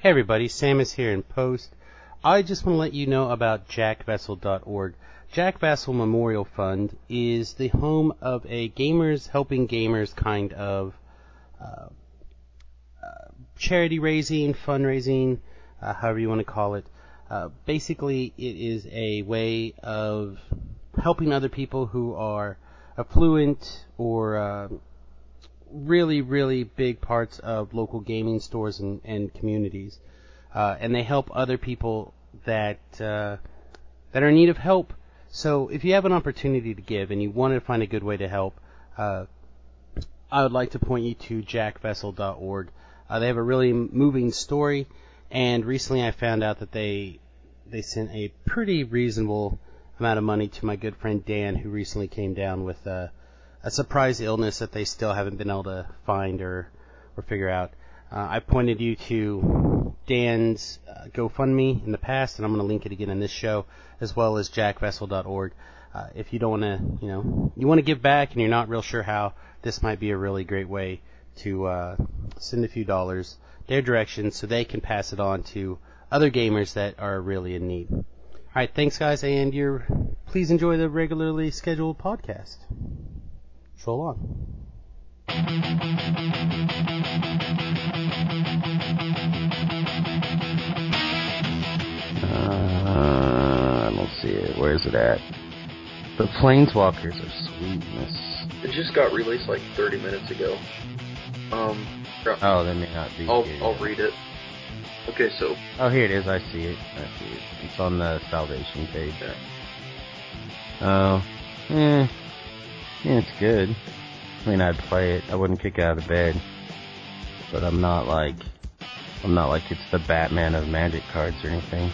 Hey everybody, Samus here in Post. I just want to let you know about jackvessel.org. Jack Vessel Memorial Fund is the home of a gamers helping gamers kind of charity raising, fundraising, however you want to call it. Basically, it is a way of helping other people who are affluent or really, really big parts of local gaming stores and communities. And they help other people that are in need of help. So if you have an opportunity to give and you want to find a good way to help, I would like to point you to jackvessel.org. They have a really moving story, and recently I found out that they sent a pretty reasonable amount of money to my good friend Dan, who recently came down with a surprise illness that they still haven't been able to find or figure out. I pointed you to Dan's GoFundMe in the past, and I'm going to link it again in this show, as well as jackvessel.org. If you don't want to, you want to give back and you're not real sure how, this might be a really great way to send a few dollars their direction so they can pass it on to other gamers that are really in need. All right, thanks guys, and please enjoy the regularly scheduled podcast. So long. I don't see it. Where is it at? The Planeswalkers are sweetness. It just got released like 30 minutes ago. Oh, they may not be. I'll read it. Okay, so. Oh, here it is. I see it. It's on the Salvation page. Yeah. Oh, yeah, it's good. I mean, I'd play it. I wouldn't kick it out of bed. But I'm not like it's the Batman of Magic cards or anything.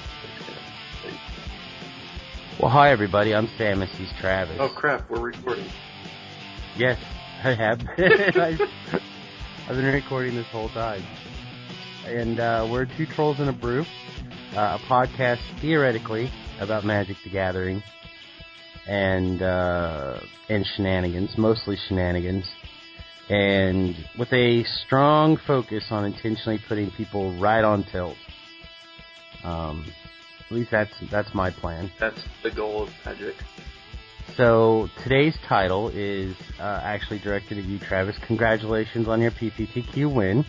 Well, hi everybody. I'm Samus. He's Travis. Oh crap, we're recording. Yes, I have been. I've been recording this whole time. And we're Two Trolls and a Brew, a podcast theoretically about Magic the Gathering and shenanigans, mostly shenanigans, and with a strong focus on intentionally putting people right on tilt. At least that's my plan. That's the goal of Magic. So today's title is actually directed at you, Travis. Congratulations on your PPTQ win.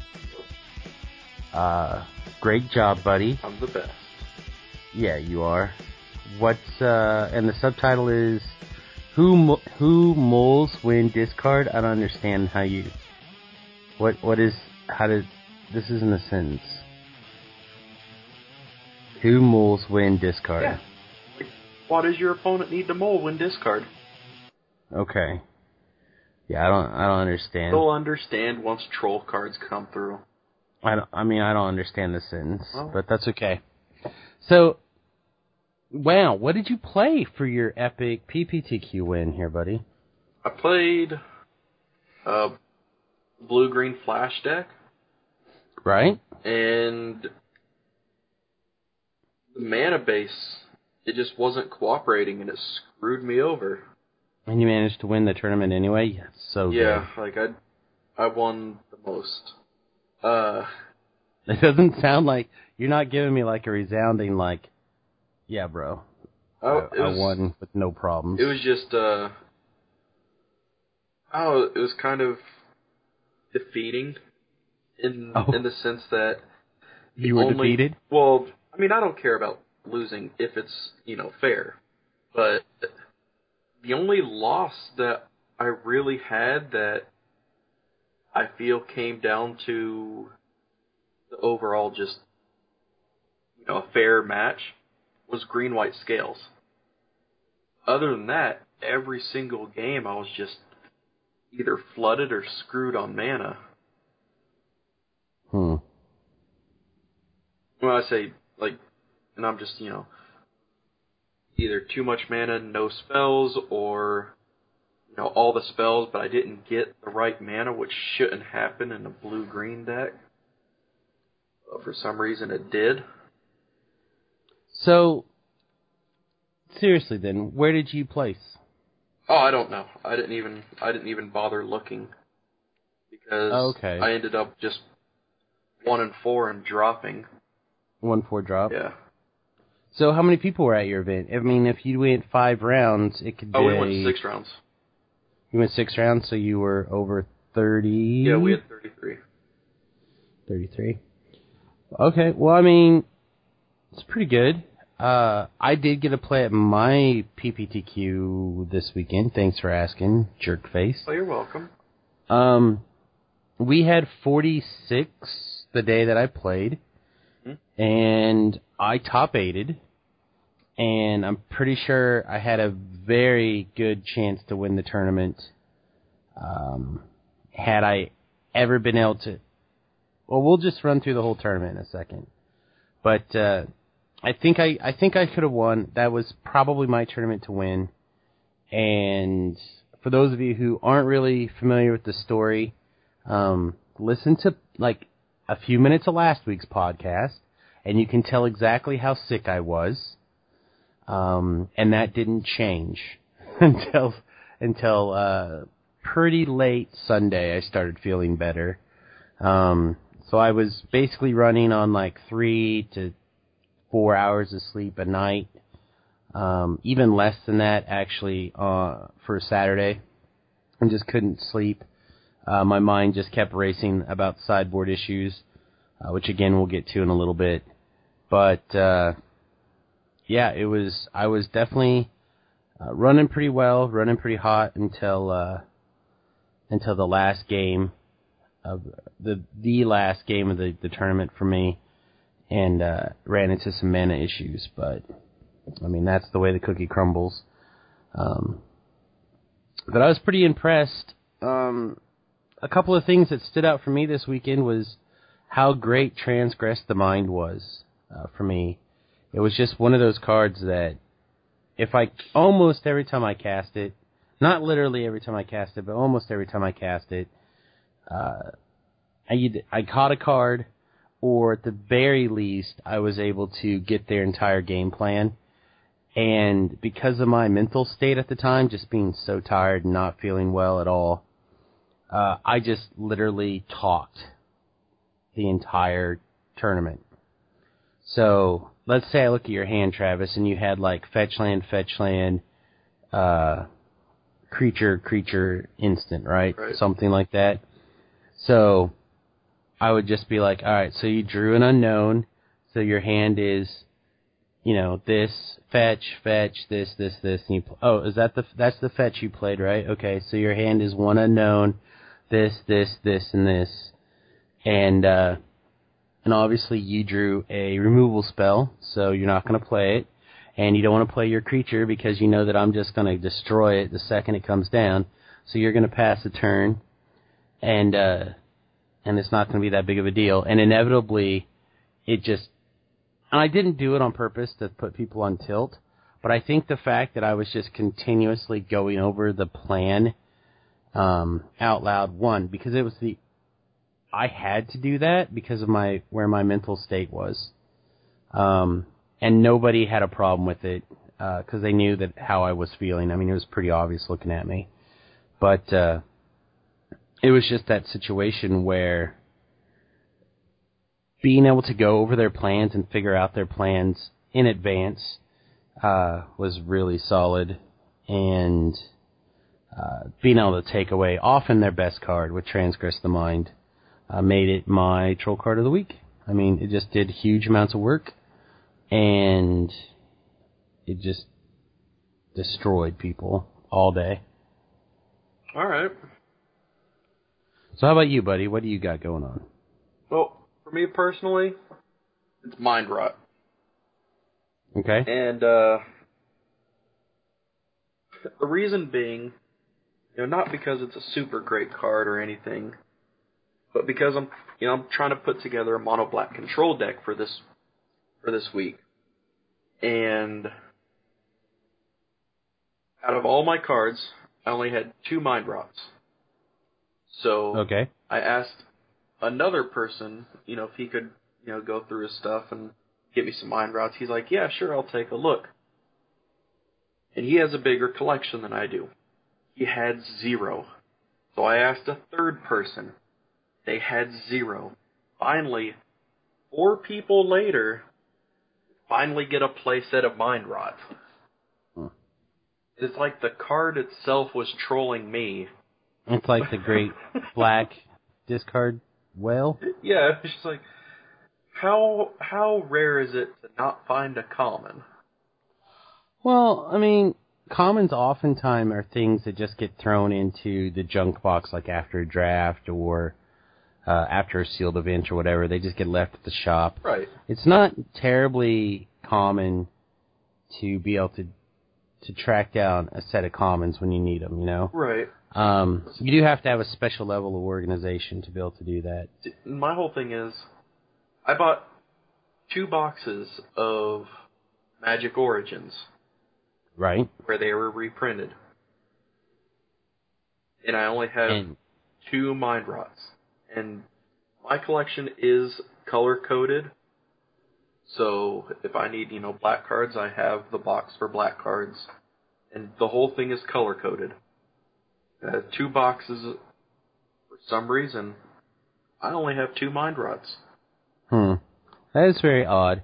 Great job, buddy. I'm the best. Yeah, you are. And the subtitle is Who moles win discard? I don't understand how you. This isn't a sentence. Who moles win discard? Yeah. What does your opponent need to mole win discard? Okay. Yeah, I don't understand. They'll understand once troll cards come through. I don't understand the sentence, Oh. but that's okay. So, wow, what did you play for your epic PPTQ win here, buddy? I played blue-green flash deck. Right? And the mana base, it just wasn't cooperating, and it screwed me over. And you managed to win the tournament anyway? Yeah, so yeah, good. like I won the most. It doesn't sound like you're not giving me like a resounding like, yeah, bro. I won with no problems. It was just it was kind of defeating in the sense that you were defeated. Well, I mean, I don't care about losing if it's fair, but the only loss that I really had that I feel came down to the overall just a fair match was green-white scales. Other than that, every single game I was just either flooded or screwed on mana. When I say, and I'm just, either too much mana, no spells, or, all the spells, but I didn't get the right mana, which shouldn't happen in a blue-green deck. But for some reason it did. So, seriously then, where did you place? Oh, I don't know. I didn't even bother looking. Because I ended up just 1-4 and dropping. 1-4 drop. Yeah. So how many people were at your event? I mean, if you went 5 rounds, it could be... Oh, we went 6 rounds. You went 6 rounds, so you were over 30... Yeah, we had 33. 33. Okay, well, I mean, it's pretty good. I did get to play at my PPTQ this weekend. Thanks for asking, jerkface. Oh, you're welcome. We had 46 the day that I played, and I top-8'd, and I'm pretty sure I had a very good chance to win the tournament. Had I ever been able to... Well, we'll just run through the whole tournament in a second. But I think I could have won. That was probably my tournament to win. And for those of you who aren't really familiar with the story, listen to like a few minutes of last week's podcast, and you can tell exactly how sick I was. And that didn't change until pretty late Sunday. I started feeling better. So I was basically running on like 3 to 4 hours of sleep a night. Even less than that, actually, for Saturday. I just couldn't sleep. My mind just kept racing about sideboard issues, which again we'll get to in a little bit. But, yeah, I was definitely running pretty well, running pretty hot until the last game of the last game of the tournament for me, and ran into some mana issues. But I mean, that's the way the cookie crumbles. But I was pretty impressed. A couple of things that stood out for me this weekend was how great Transgress the Mind was for me. It was just one of those cards that almost every time I cast it, not literally every time I cast it, but almost every time I cast it, I caught a card, or at the very least, I was able to get their entire game plan. And because of my mental state at the time, just being so tired and not feeling well at all, I just literally talked the entire tournament. So, let's say I look at your hand, Travis, and you had like fetch land, creature, instant, right? Something like that. So, I would just be like, alright, so you drew an unknown, so your hand is, this, fetch, this, and you, that's the fetch you played, right? Okay, so your hand is one unknown, this, and this, and obviously you drew a removal spell, so you're not going to play it, and you don't want to play your creature because you know that I'm just going to destroy it the second it comes down, so you're going to pass a turn, and it's not going to be that big of a deal, and inevitably, and I didn't do it on purpose to put people on tilt, but I think the fact that I was just continuously going over the plan out loud, one, because I had to do that because of where my mental state was, and nobody had a problem with it because they knew that how I was feeling. I mean, it was pretty obvious looking at me, but it was just that situation where being able to go over their plans and figure out their plans in advance was really solid, and being able to take away often their best card with Transgress the Mind made it my troll card of the week. I mean, it just did huge amounts of work, and it just destroyed people all day. All right. So how about you, buddy? What do you got going on? Well, for me personally, it's Mind Rot. Okay. And the reason being, not because it's a super great card or anything, but because I'm trying to put together a mono black control deck for this week. And out of all my cards, I only had 2 Mind Rots. So okay. I asked another person, if he could, go through his stuff and give me some Mind Rots. He's like, yeah, sure, I'll take a look. And he has a bigger collection than I do. He had 0. So I asked a third person. They had 0. Finally, 4 people later, finally get a playset of Mind Rot. It's like the card itself was trolling me. It's like the great black discard whale. Yeah, it's just like, how rare is it to not find a common? Well, I mean, commons oftentimes are things that just get thrown into the junk box, like after a draft or after a sealed event or whatever. They just get left at the shop. Right. It's not terribly common to be able to track down a set of commons when you need them, you know? Right. You do have to have a special level of organization to be able to do that. My whole thing is, I bought 2 boxes of Magic Origins. Right. Where they were reprinted. And I only have 2 Mind Rots. And my collection is color-coded. So if I need, black cards, I have the box for black cards. And the whole thing is color-coded. 2 boxes, for some reason, I only have 2 Mind Rots. That is very odd.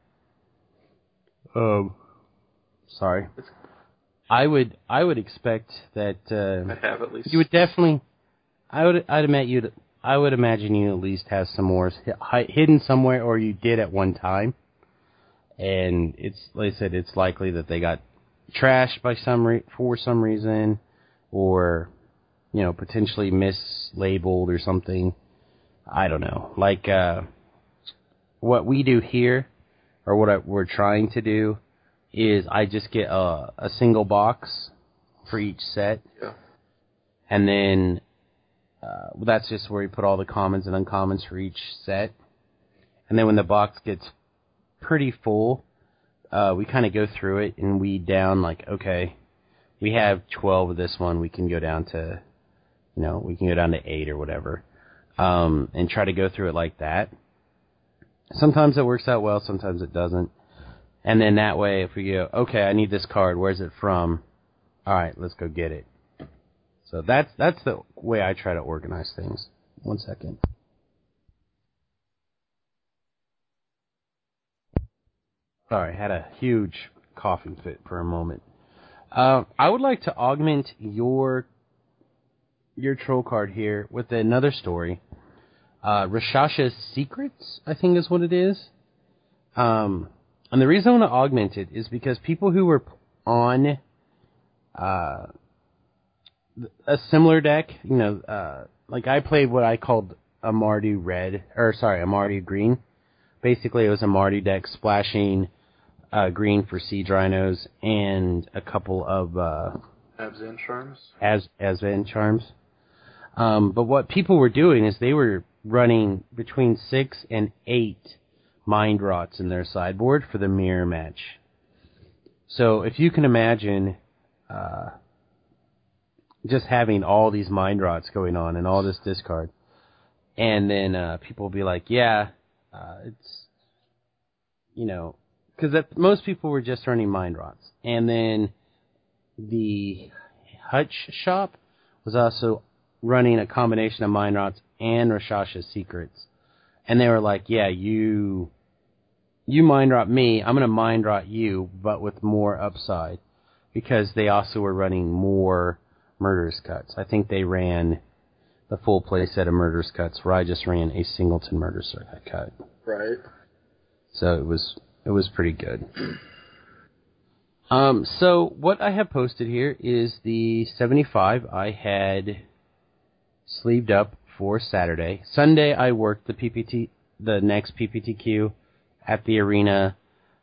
Sorry. I would expect that I have at least. You would definitely. I would imagine you at least have some more hidden somewhere, or you did at one time. And it's like I said, it's likely that they got trashed by for some reason, or potentially mislabeled or something. I don't know. Like what we do here, or what we're trying to do, is I just get a single box for each set. Yeah. And then that's just where we put all the commons and uncommons for each set. And then when the box gets pretty full, we kind of go through it and weed down, like, okay, we have 12 of this one, we can go down to, we can go down to 8 or whatever, and try to go through it like that. Sometimes it works out well, sometimes it doesn't. And then that way, if we go, okay, I need this card, where's it from? All right, let's go get it. So that's the way I try to organize things. 1 second. Sorry, I had a huge coughing fit for a moment. I would like to augment your troll card here with another story. Rashasha's Secrets, I think is what it is. And the reason I want to augment it is because people who were on a similar deck, like I played what I called a Mardu Mardu Green. Basically, it was a Mardu deck splashing green for Siege Rhinos and a couple of Abzan Charms. Abzan Charms. But what people were doing is they were running between 6 and 8 Mind Rots in their sideboard for the mirror match. So if you can imagine just having all these Mind Rots going on and all this discard, and then people will be like, yeah, it's, because most people were just running Mind Rots. And then the Hutch shop was also running a combination of Mind Rots and Rashasha's Secrets. And they were like, yeah, you Mind Rot me, I'm going to Mind Rot you, but with more upside. Because they also were running more Murderous Cuts. I think they ran the full play set of Murderous Cuts, where I just ran a singleton Murderous Cut. Right. So it was pretty good. So what I have posted here is the 75 I had sleeved up for Saturday. Sunday I worked the next PPTQ at the arena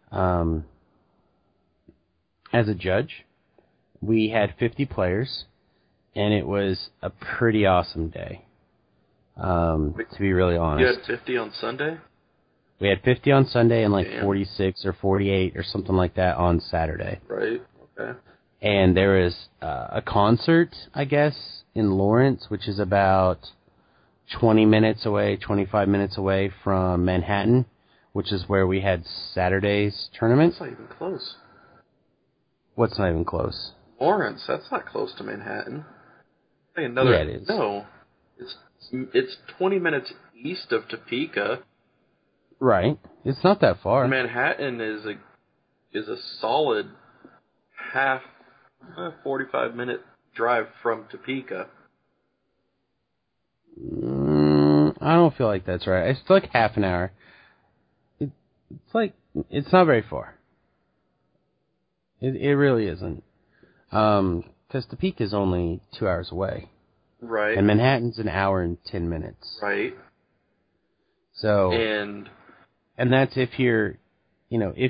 as a judge. We had 50 players, and it was a pretty awesome day, to be really honest. You had 50 on Sunday? We had 50 on Sunday and 46 or 48 or something like that on Saturday. Right, okay. And there was a concert, I guess, in Lawrence, which is about 20 minutes away, 25 minutes away from Manhattan, which is where we had Saturday's tournament. That's not even close. What's not even close? Lawrence, that's not close to Manhattan. Yeah, it is. No, it's 20 minutes east of Topeka. Right. It's not that far. Manhattan is a solid half 45-minute drive from Topeka. I don't feel like that's right. It's like half an hour. It's not very far. It really isn't. Because Topeka is only 2 hours away. Right. And Manhattan's an hour and 10 minutes. Right. So. And that's if you're, you don't,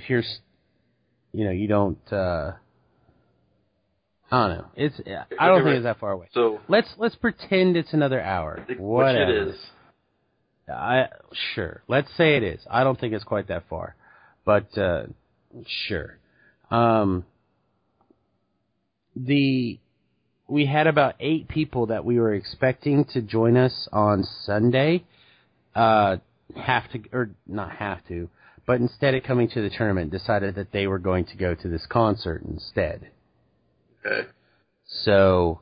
I don't know. I don't think it's that far away. So let's pretend it's another hour. Whatever. Which it is. Sure. Let's say it is. I don't think it's quite that far, but sure. We had about 8 people that we were expecting to join us on Sunday. Not have to, but instead of coming to the tournament, decided that they were going to go to this concert instead. Okay. So,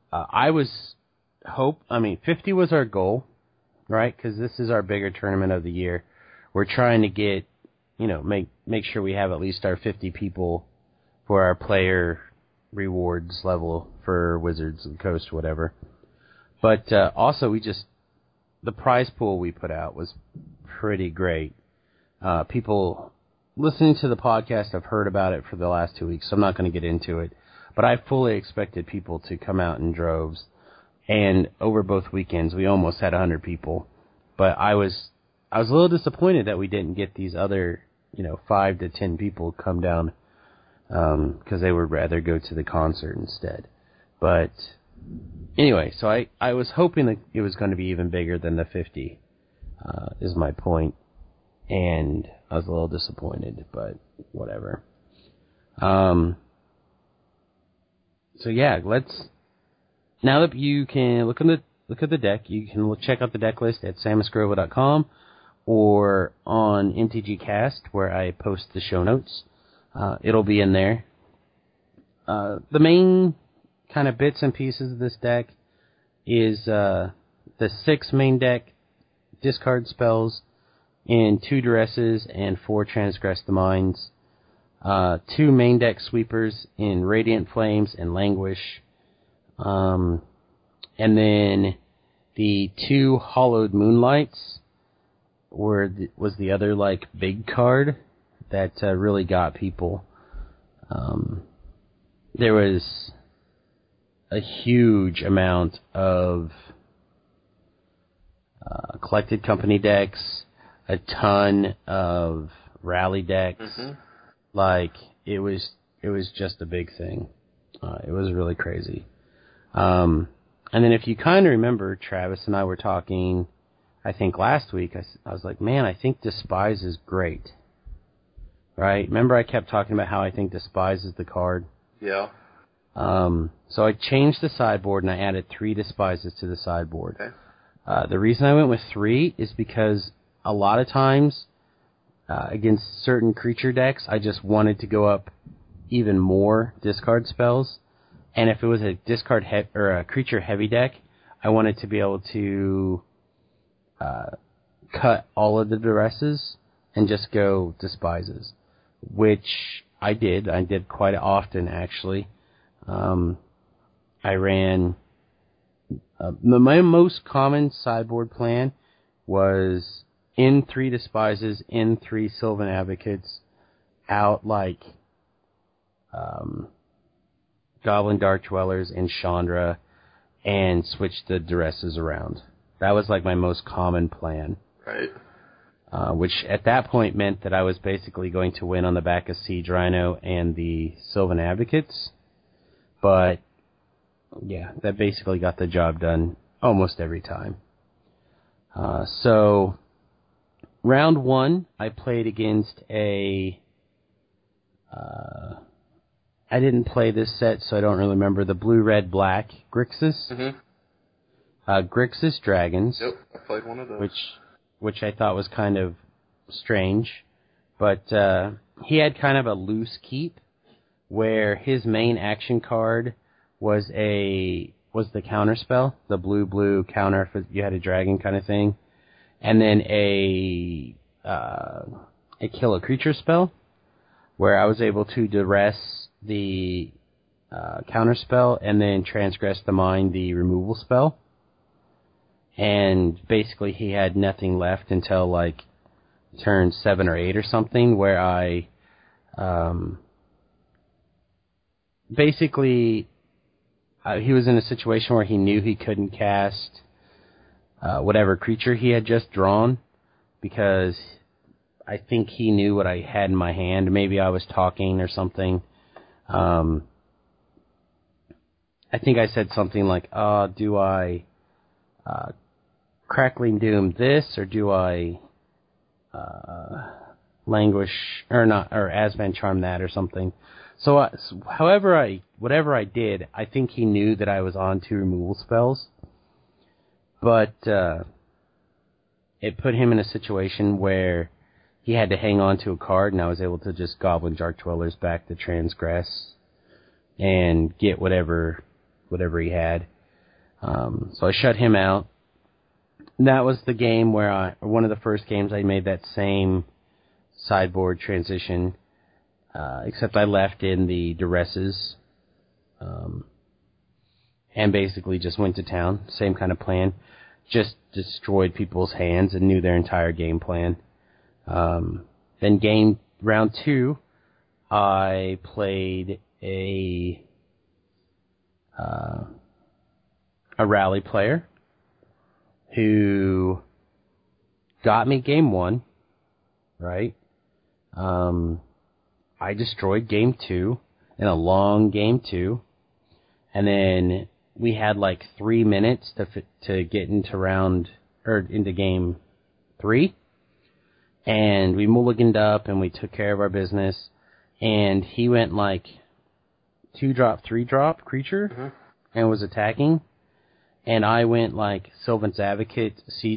50 was our goal, right? Because this is our bigger tournament of the year. We're trying to get, make sure we have at least our 50 people for our player rewards level for Wizards of the Coast, whatever. But also, the prize pool we put out was pretty great. People listening to the podcast have heard about it for the last 2 weeks, so I'm not going to get into it. But I fully expected people to come out in droves. And over both weekends, we almost had 100 people. But I was a little disappointed that we didn't get these other, 5 to 10 people come down, because they would rather go to the concert instead. But anyway, so I was hoping that it was going to be even bigger than the 50, is my point. And I was a little disappointed, but whatever. So yeah, now that you can look at the deck, you can check out the deck list at samusgrova.com or on MTGcast, where I post the show notes. It'll be in there. The main kind of bits and pieces of this deck is the 6 main deck discard spells in 2 Duresses and 4 Transgress the Minds. 2 main deck sweepers in Radiant Flames and Languish. And then the 2 Hollowed Moonlights was the other big card that really got people. There was a huge amount of collected company decks, a ton of rally decks. Mm-hmm. It was just a big thing. It was really crazy. And then if you kind of remember, Travis and I were talking, I think last week, I was like, man, I think Despise is great. Right? Remember I kept talking about how I think Despise is the card? Yeah. So I changed the sideboard and I added 3 Despises to the sideboard. Okay. The reason I went with 3 is because a lot of times, against certain creature decks, I just wanted to go up even more discard spells. And if it was a or a creature heavy deck, I wanted to be able to cut all of the Duresses and just go Despises, which I did. I did quite often, actually. I ran my most common sideboard plan was in 3 Despises, in 3 Sylvan Advocates, out Goblin Dark Dwellers and Chandra, and switch the Duresses around. That was my most common plan. Right. Which at that point meant that I was basically going to win on the back of Siege Rhino and the Sylvan Advocates. But yeah, that basically got the job done almost every time. So round 1, I played against I didn't play this set, so I don't really remember. The blue, red, black Grixis. Mm-hmm. Grixis Dragons. Yep, I played one of those. Which I thought was kind of strange. But he had kind of a loose keep, where his main action card was the counterspell, the blue counter if you had a dragon kind of thing, and then a a kill a creature spell, where I was able to duress the counter spell and then transgress the mind, the removal spell. And basically he had nothing left until like turn 7 or 8 or something, where I basically he was in a situation where he knew he couldn't cast whatever creature he had just drawn, because I think he knew what I had in my hand. Maybe I was talking or something. I think I said something like, do I Crackling Doom this, or do I Languish, or not, or Azman Charm that, or something. So, whatever I did, I think he knew that I was on 2 removal spells. But it put him in a situation where he had to hang on to a card, and I was able to just Goblin Dark Dwellers back to transgress and get whatever he had. So I shut him out. And that was the game where one of the first games I made that same sideboard transition, except I left in the duresses, and basically just went to town. Same kind of plan. Just destroyed people's hands and knew their entire game plan. Then round 2, I played a rally player who got me game 1, right? I destroyed game 2 in a long game 2, and then we had like 3 minutes to get into game 3, and we mulliganed up and we took care of our business, and he went like 2-drop, 3-drop creature and was attacking. And I went like Sylvan's Advocate,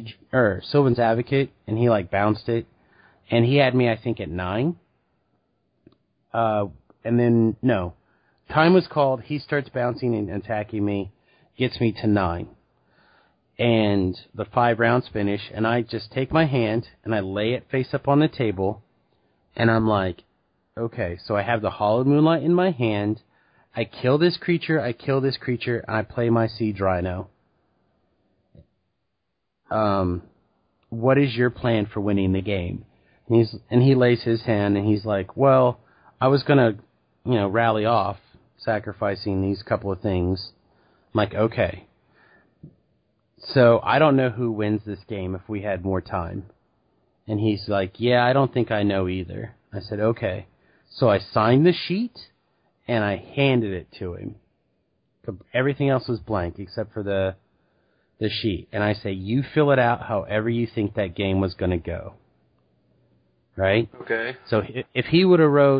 and he like bounced it, and he had me I think at 9. And then time was called. He starts bouncing and attacking me, gets me to 9, and the 5 rounds finish, and I just take my hand and I lay it face up on the table, and I'm like, okay, so I have the Hallowed Moonlight in my hand. I kill this creature, and I play my Siege Rhino. What is your plan for winning the game? And he lays his hand, and he's like, well, I was gonna, rally off, sacrificing these couple of things. I'm like, okay. So I don't know who wins this game if we had more time. And he's like, yeah, I don't think I know either. I said, okay. So I signed the sheet, and I handed it to him. Everything else was blank except for the sheet. And I say, you fill it out however you think that game was going to go. Right? Okay. So if he would have wrote,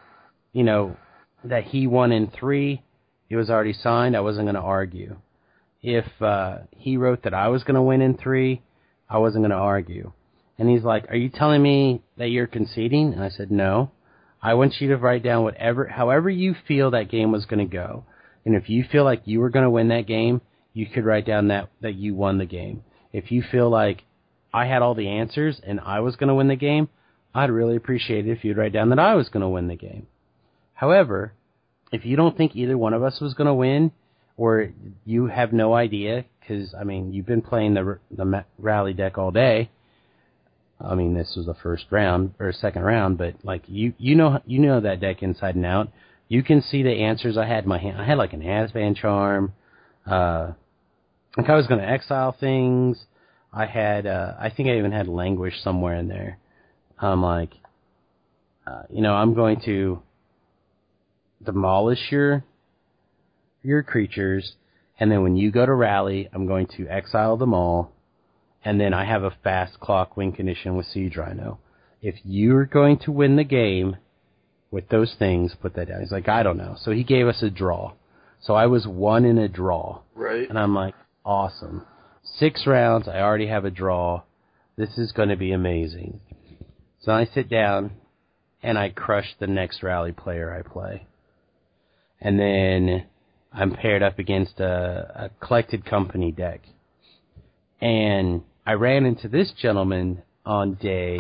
that he won in 3, it was already signed, I wasn't going to argue. If he wrote that I was going to win in 3, I wasn't going to argue. And he's like, are you telling me that you're conceding? And I said, no. I want you to write down however you feel that game was going to go. And if you feel like you were going to win that game, you could write down that you won the game. If you feel like I had all the answers and I was going to win the game, I'd really appreciate it if you'd write down that I was going to win the game. However, if you don't think either one of us was going to win, or you have no idea, because, you've been playing the rally deck all day. This was the first round, or second round, but, you know that deck inside and out. You can see the answers I had in my hand. I had, like, an Azban Charm. I was going to exile things. I had, I think I even had Languish somewhere in there. I'm like, I'm going to demolish your creatures, and then when you go to rally, I'm going to exile them all, and then I have a fast clock win condition with Siege Rhino. If you're going to win the game with those things, put that down. He's like, I don't know. So he gave us a draw. So I was 1 in a draw. Right. And I'm like, awesome. 6 rounds, I already have a draw. This is going to be amazing. So I sit down, and I crush the next rally player I play. And then I'm paired up against a Collected Company deck. And I ran into this gentleman on day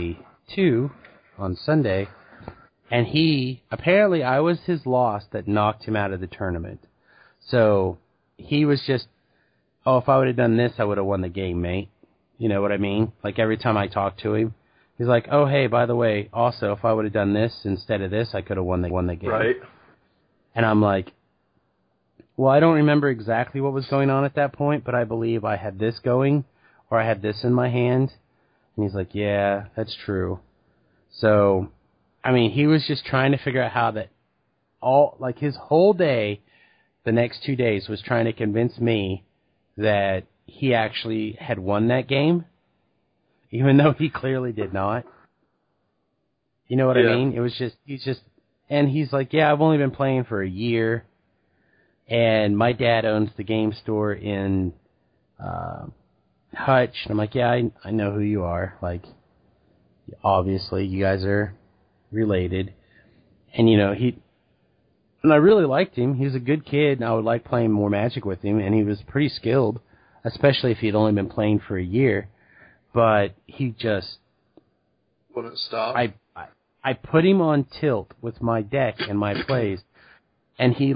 2 on Sunday, and apparently I was his loss that knocked him out of the tournament. So he was just, oh, if I would have done this, I would have won the game, mate. You know what I mean? Like every time I talk to him, he's like, oh, hey, by the way, also, if I would have done this instead of this, I could have won the game. Right. And I'm like, well, I don't remember exactly what was going on at that point, but I believe I had this going, or I had this in my hand. And he's like, yeah, that's true. So, I mean, he was just trying to figure out how his whole day, the next 2 days, was trying to convince me that he actually had won that game, even though he clearly did not. You know what I mean? It was just, and he's like, yeah, I've only been playing for a year, and my dad owns the game store in Hutch. And I'm like, yeah, I know who you are. Like, obviously, you guys are related. And, and I really liked him. He was a good kid, and I would like playing more Magic with him, and he was pretty skilled, especially if he'd only been playing for a year. But he just wouldn't stop. I put him on tilt with my deck and my plays, and he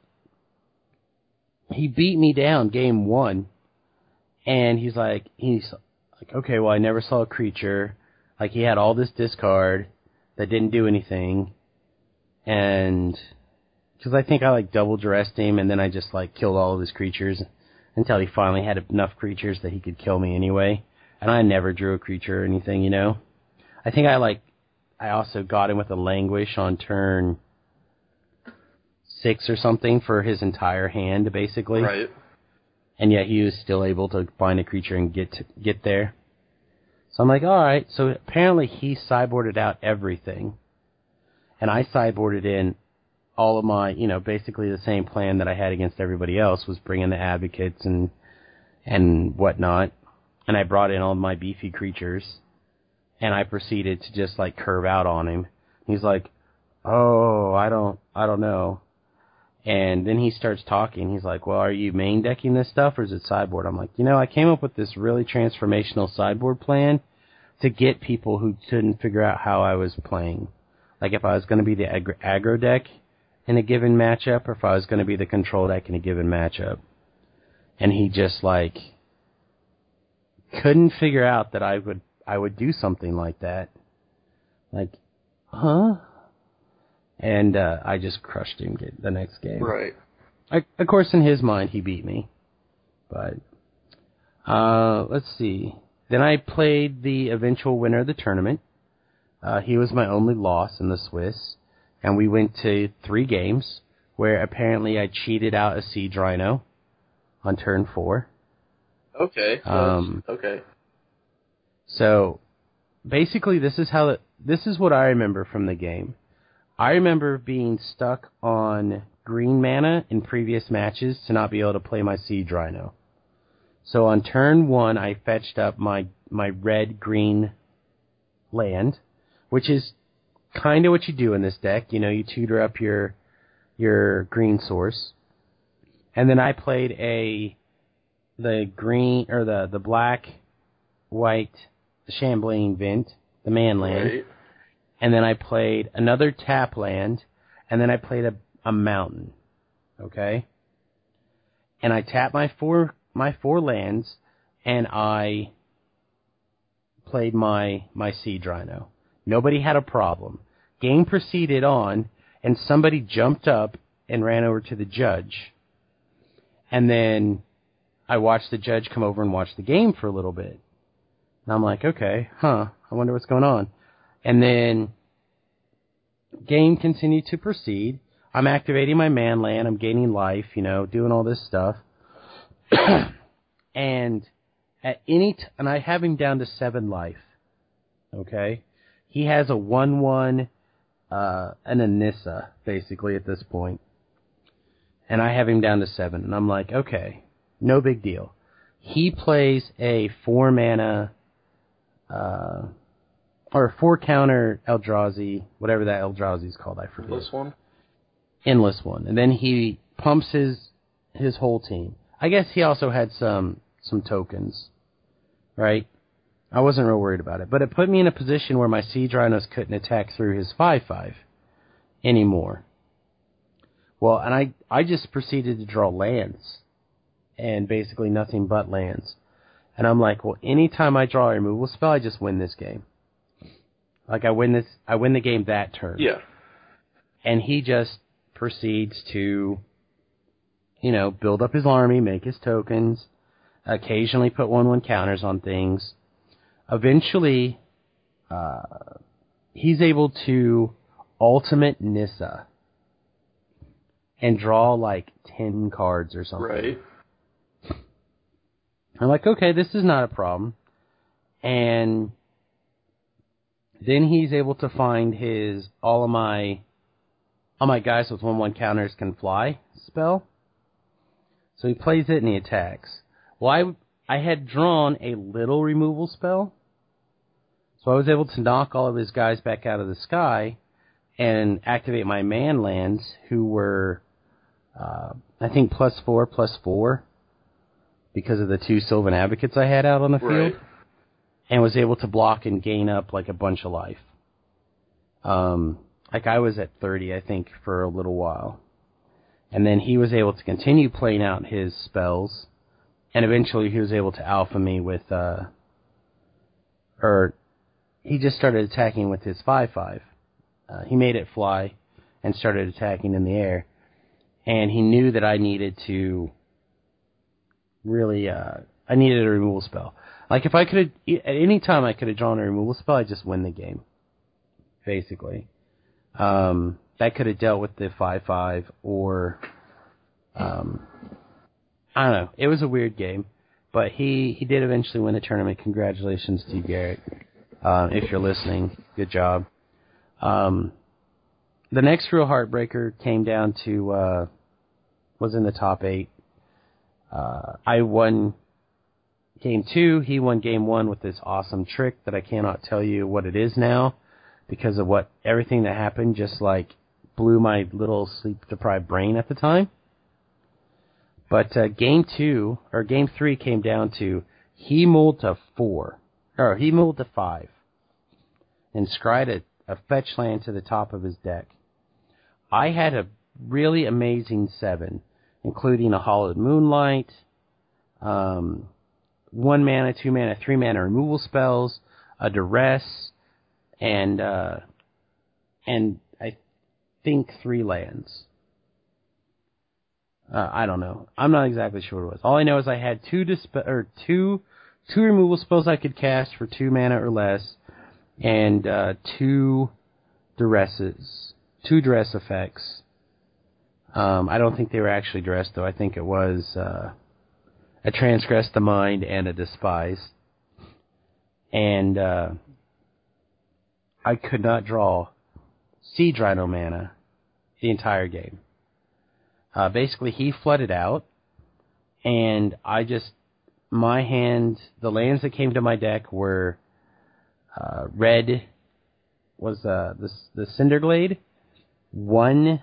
beat me down game 1, and he's like, okay, well, I never saw a creature. Like, he had all this discard that didn't do anything, and because I think I double dressed him, and then I just killed all of his creatures until he finally had enough creatures that he could kill me anyway. And I never drew a creature or anything, I think I also got him with a Languish on turn 6 or something for his entire hand, basically. Right. And yet he was still able to find a creature and get there. So I'm like, all right. So apparently he sideboarded out everything, and I sideboarded in all of my, basically the same plan that I had against everybody else, was bringing the advocates and whatnot. And I brought in all my beefy creatures, and I proceeded to just curve out on him. He's like, oh, I don't know. And then he starts talking. He's like, well, are you main decking this stuff, or is it sideboard? I'm like, I came up with this really transformational sideboard plan to get people who couldn't figure out how I was playing. Like if I was going to be the aggro deck in a given matchup, or if I was going to be the control deck in a given matchup. And he just couldn't figure out that I would do something like that. Like, huh? And I just crushed him the next game. Right. Of course, in his mind, he beat me. But let's see. Then I played the eventual winner of the tournament. He was my only loss in the Swiss. And we went to 3 games where apparently I cheated out a Siege Rhino on turn 4. Okay. Okay. So basically, this is what I remember from the game. I remember being stuck on green mana in previous matches to not be able to play my Siege Rhino. So on turn 1, I fetched up my red-green land, which is kind of what you do in this deck. You tutor up your green source. And then I played the green, or the black-white Shambling Vent, the man land. Right. And then I played another tap land, and then I played a mountain. Okay? And I tapped my four lands, and I played my Siege Rhino. Nobody had a problem. Game proceeded on, and somebody jumped up and ran over to the judge. And then I watched the judge come over and watch the game for a little bit. And I'm like, okay, I wonder what's going on. And then game continued to proceed. I'm activating my man land. I'm gaining life, doing all this stuff. And at and I have him down to 7 life. Okay? He has a 1/1, an Anissa, basically, at this point. And I have him down to 7. And I'm like, okay, no big deal. He plays a 4-mana, or 4-counter Eldrazi, whatever that Eldrazi is called, I forget. Endless one. And then he pumps his whole team. I guess he also had some tokens, right? I wasn't real worried about it. But it put me in a position where my Siege Rhinos couldn't attack through his 5/5 anymore. Well, and I just proceeded to draw lands, and basically nothing but lands. And I'm like, well, anytime I draw a removal spell, I just win this game. Like, I win the game that turn. Yeah. And he just proceeds to, build up his army, make his tokens, occasionally put 1/1 counters on things. Eventually, he's able to ultimate Nissa and draw like 10 cards or something. Right. I'm like, okay, this is not a problem. And then he's able to find all my guys with 1/1 counters can fly spell. So he plays it and he attacks. Well, I had drawn a little removal spell. So I was able to knock all of his guys back out of the sky and activate my man lands, who were, I think, +4/+4 because of the 2 Sylvan Advocates I had out on the field. Right. And was able to block and gain up like a bunch of life. Like I was at 30, I think, for a little while. And then he was able to continue playing out his spells. And eventually he was able to alpha me with, he just started attacking with his 5/5. He made it fly and started attacking in the air. And he knew that I needed to really, I needed a removal spell. Like, if I could have, at any time I could have drawn a removal spell, I'd just win the game. Basically. That could have dealt with the 5/5 or, I don't know. It was a weird game. But he did eventually win the tournament. Congratulations to you, Garrett. If you're listening, good job. The next real heartbreaker came down to, was in the top 8. I won Game 2, he won Game 1 with this awesome trick that I cannot tell you what it is now because of everything that happened just like blew my little sleep-deprived brain at the time. But Game 3 came down to he mulled to 5 and scried a fetch land to the top of his deck. I had a really amazing 7, including a Hallowed Moonlight, 1 mana, 2 mana, 3 mana removal spells, a Duress, and I think 3 lands. I don't know. I'm not exactly sure what it was. All I know is I had two removal spells I could cast for 2 mana or less, and 2 Duresses, 2 Duress effects. I don't think they were actually Duress, though. I think it was a Transgress the Mind and a Despise. And I could not draw Siege Rhino mana the entire game. Basically, he flooded out, and my hand, the lands that came to my deck were red was the Cinderglade, 1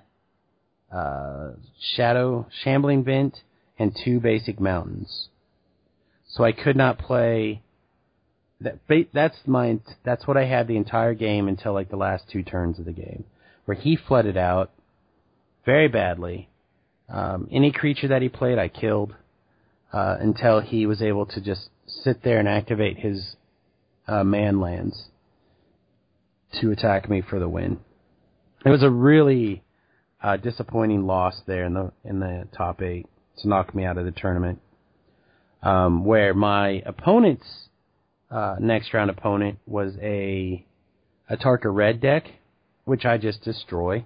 Shambling Vent, and 2 basic mountains. So I could not play. That's what I had the entire game until like the last 2 turns of the game, where he flooded out very badly. Any creature that he played, I killed until he was able to just sit there and activate his man lands to attack me for the win. It was a really disappointing loss there in the top 8 to knock me out of the tournament. Where my opponent's next round opponent was a Tarka red deck, which I just destroy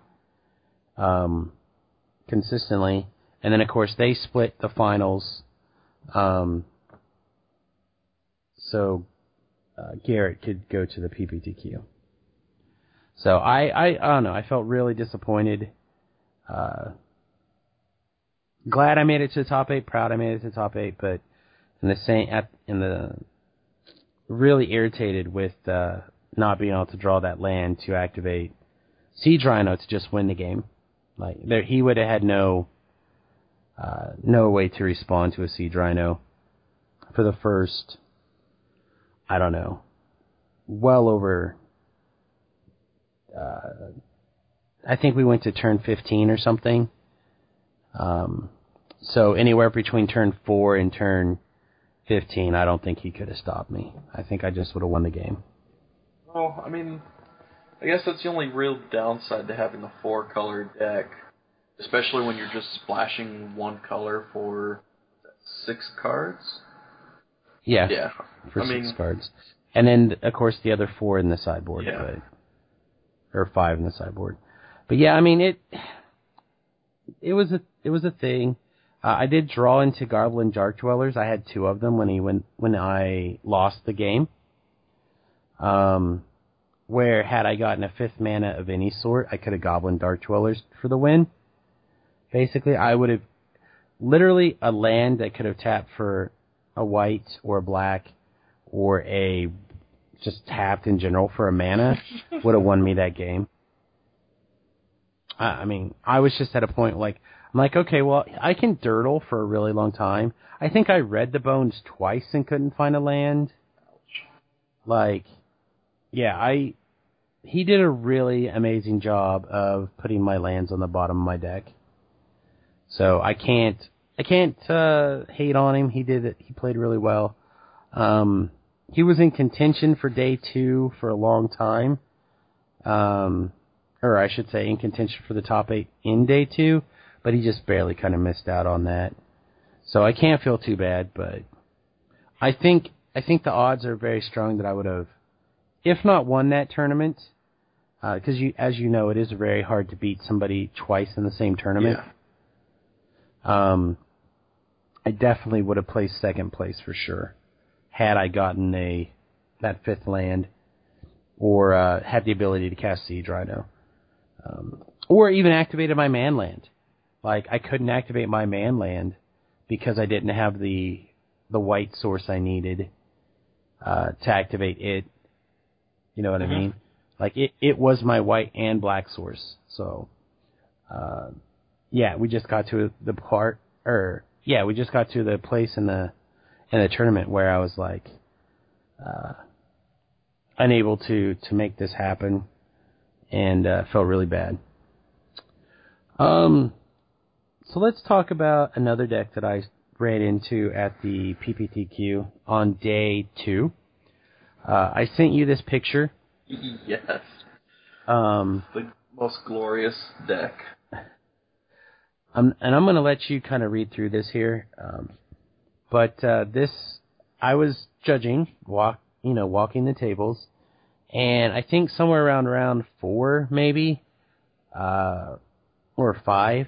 consistently. And then, of course, they split the finals. So Garrett could go to the PPTQ. So I don't know. I felt really disappointed. Glad I made it to the top 8. Proud I made it to the top 8. But really irritated with not being able to draw that land to activate Siege Rhino to just win the game. Like he would have had no way to respond to a Siege Rhino for the first, I don't know, well over, I think we went to turn 15 or something. So anywhere between turn 4 and turn 15, I don't think he could have stopped me. I think I just would have won the game. Well, I mean, I guess that's the only real downside to having a 4-color deck, especially when you're just splashing one color for 6 cards. Yeah. For 6 cards. And then, of course, the other 4 in the sideboard. Yeah. Or 5 in the sideboard. But yeah, I mean, it was a thing. I did draw into Goblin Dark Dwellers. I had 2 of them when I lost the game. Where had I gotten a 5th mana of any sort, I could have Goblin Dark Dwellers for the win. Basically, I would have literally a land that could have tapped for a white or a black or a just tapped in general for a mana would have won me that game. I mean, I was just at a point I'm like, okay, well, I can dirtle for a really long time. I think I read the bones twice and couldn't find a land. He did a really amazing job of putting my lands on the bottom of my deck. So I can't hate on him. He did it. He played really well. He was in contention for day 2 for a long time. Or I should say in contention for the top 8 in day 2, but he just barely kind of missed out on that. So I can't feel too bad, but I think the odds are very strong that I would have, if not won that tournament, because as you know, it is very hard to beat somebody twice in the same tournament. Yeah. I definitely would have placed second place for sure, had I gotten that 5th land, or had the ability to cast Siege Rhino, or even activated my man land. Like, I couldn't activate my man land because I didn't have the white source I needed to activate it. You know what I mean? Like, it was my white and black source. So, we just got to the place in the tournament where I was like, unable to make this happen, and felt really bad. So let's talk about another deck that I ran into at the PPTQ on day 2. I sent you this picture. Yes. The most glorious deck. And I'm going to let you kind of read through this here. But this, I was judging, walking the tables, and I think somewhere around round 4, maybe, or 5,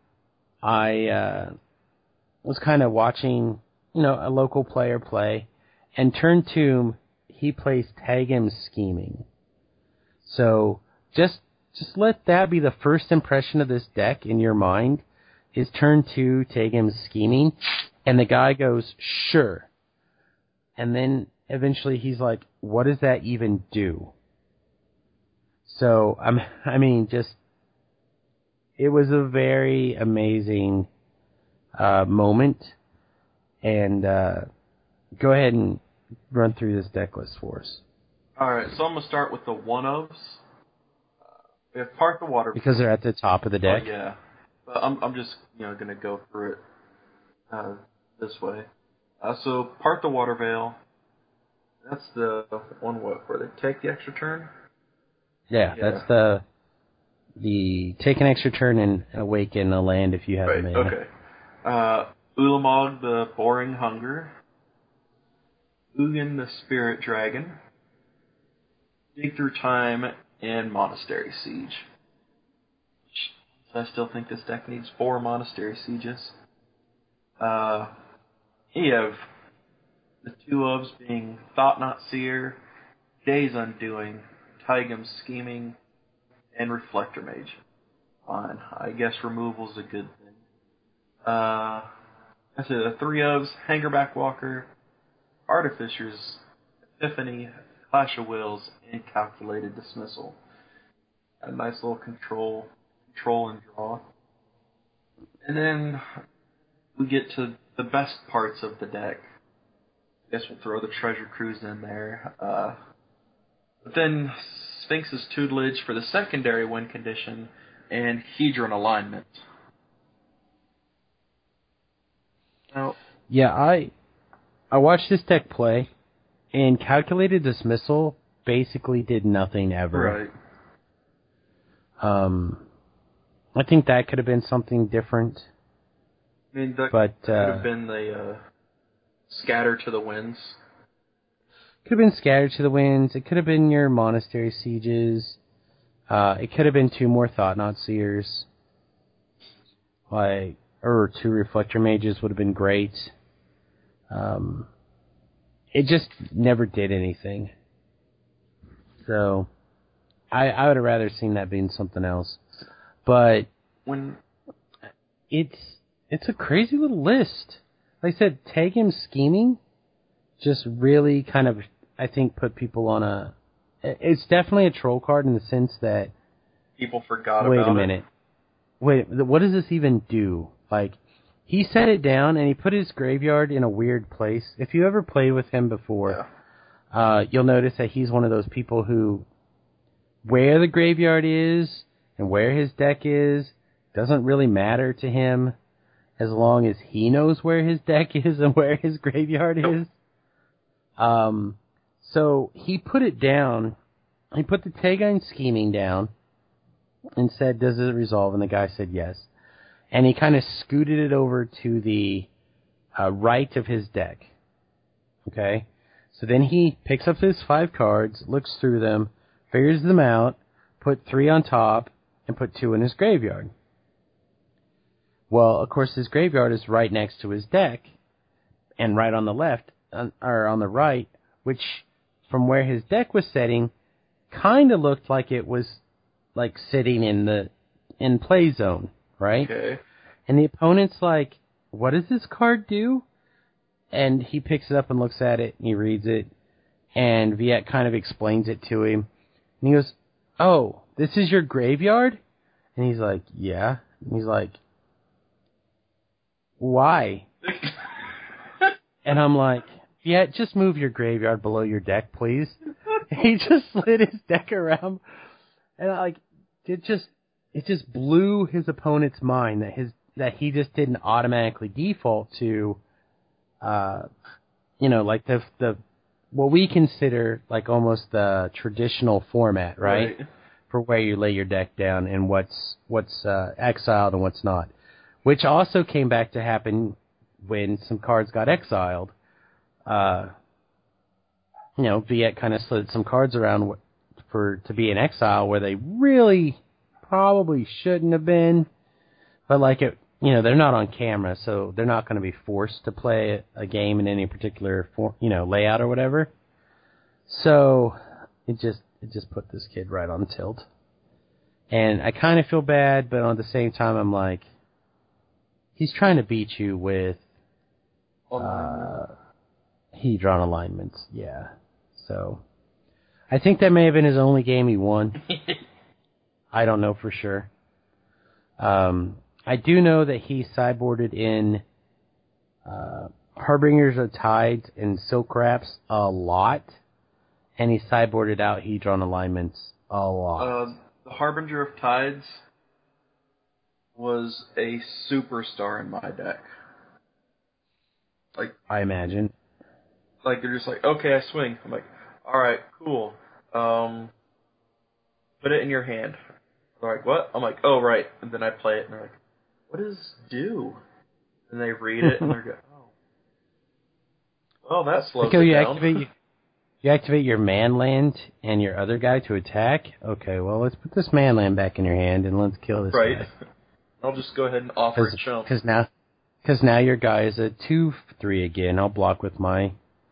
I was kind of watching, a local player play, and turn 2, he plays Tagham's Scheming. So just let that be the first impression of this deck in your mind, is turn 2, Tagham's Scheming, and the guy goes, sure. And then eventually he's like, what does that even do? So, it was a very amazing moment. And go ahead and run through this deck list for us. Alright, so I'm going to start with the one-ofs. We have Part the Water... Because they're at the top of the deck? Oh, yeah. But I'm just, going to go through it this way. So, Part the Water Veil. That's the one where they take the extra turn? Yeah, that's the take an extra turn and awaken a land if you have a mana. Okay. Ulamog, the Boring Hunger. Ugin, the Spirit Dragon. Dig Through Time, and Monastery Siege. I still think this deck needs 4 Monastery Sieges. You have the 2 ofs being Thought-Knot Seer, Day's Undoing, Tagham's Scheming, and Reflector Mage. Fine. I guess removal's a good thing. I said the 3 ofs, Hangerback Walker, Artificer's Epiphany, Clash of Wills, and Calculated Dismissal. A nice little control and draw. And then we get to the best parts of the deck. I guess we'll throw the Treasure Cruise in there. But then Sphinx's tutelage for the secondary win condition and Hedron alignment. Now, Yeah, I watched this deck play, and Calculated Dismissal basically did nothing ever. right. I think that could have been something different. I mean, that But could have been the scatter to the winds. could have been Scattered to the Winds. It could have been your Monastery Sieges. It could have been 2 more Thought-Knot Seers. Or 2 Reflector Mages would have been great. It just never did anything. So, I would have rather seen that being something else. But When it's a crazy little list. Like I said, Tag Him Scheming just really kind of, I think, put people on a... It's definitely a troll card in the sense that... people forgot Wait about a minute. Wait, what does this even do? Like, he set it down and he put his graveyard in a weird place. If you ever played with him before, you'll notice that he's one of those people who, where the graveyard is and where his deck is, doesn't really matter to him as long as he knows where his deck is and where his graveyard is. So he put it down. He put the Tag-Him Scheming down and said, does it resolve? And the guy said yes. And he kind of scooted it over to the right of his deck. Okay? So then he picks up his 5 cards, looks through them, figures them out, put 3 on top, and put 2 in his graveyard. Well, of course, his graveyard is right next to his deck, and right on the left, or on the right, which, from where his deck was setting, kind of looked like it was like sitting in play zone, right? Okay. And the opponent's like, what does this card do? And he picks it up and looks at it, and he reads it, and Viet kind of explains it to him. And he goes, oh, this is your graveyard? And he's like, yeah. And he's like, why? And I'm like, yeah, just move your graveyard below your deck, please. He just slid his deck around, and it just blew his opponent's mind that he just didn't automatically default to, like the what we consider like almost the traditional format, right? For where you lay your deck down and what's exiled and what's not, which also came back to happen when some cards got exiled. Viet kind of slid some cards around to be in exile where they really probably shouldn't have been, but they're not on camera, so they're not going to be forced to play a game in any particular layout or whatever. So it just put this kid right on tilt, and I kind of feel bad, but at the same time I'm like, he's trying to beat you with Hedron alignments, yeah. So I think that may have been his only game he won. I don't know for sure. I do know that he sideboarded in Harbingers of Tides and Silk Wraps a lot, and he sideboarded out Hedron alignments a lot. The Harbinger of Tides was a superstar in my deck. Like, I imagine. Like, they're just like, okay, I swing. I'm like, alright, cool. Put it in your hand. They're like, what? I'm like, oh, right. And then I play it, and they're like, what does this do? And they read it, and they're like, oh. Well, that slows it down. You activate your man land and your other guy to attack? Okay, well, let's put this man land back in your hand, and let's kill this guy. I'll just go ahead and offer a chump. Because now your guy is a 2/3 again. I'll block with my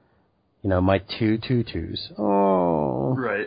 2/2/2s. Oh. Right.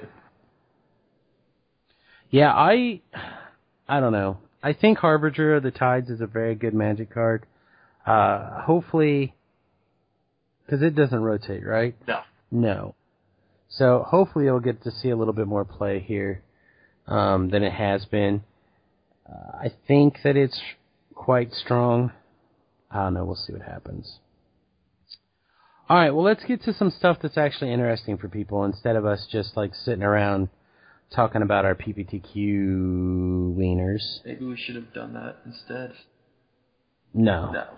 Yeah, I don't know. I think Harbinger of the Tides is a very good Magic card. Hopefully, because it doesn't rotate, right? No. So hopefully it'll get to see a little bit more play here than it has been. I think that it's quite strong. I don't know. We'll see what happens. All right, well, let's get to some stuff that's actually interesting for people instead of us just, like, sitting around talking about our PPTQ wieners. Maybe we should have done that instead. No.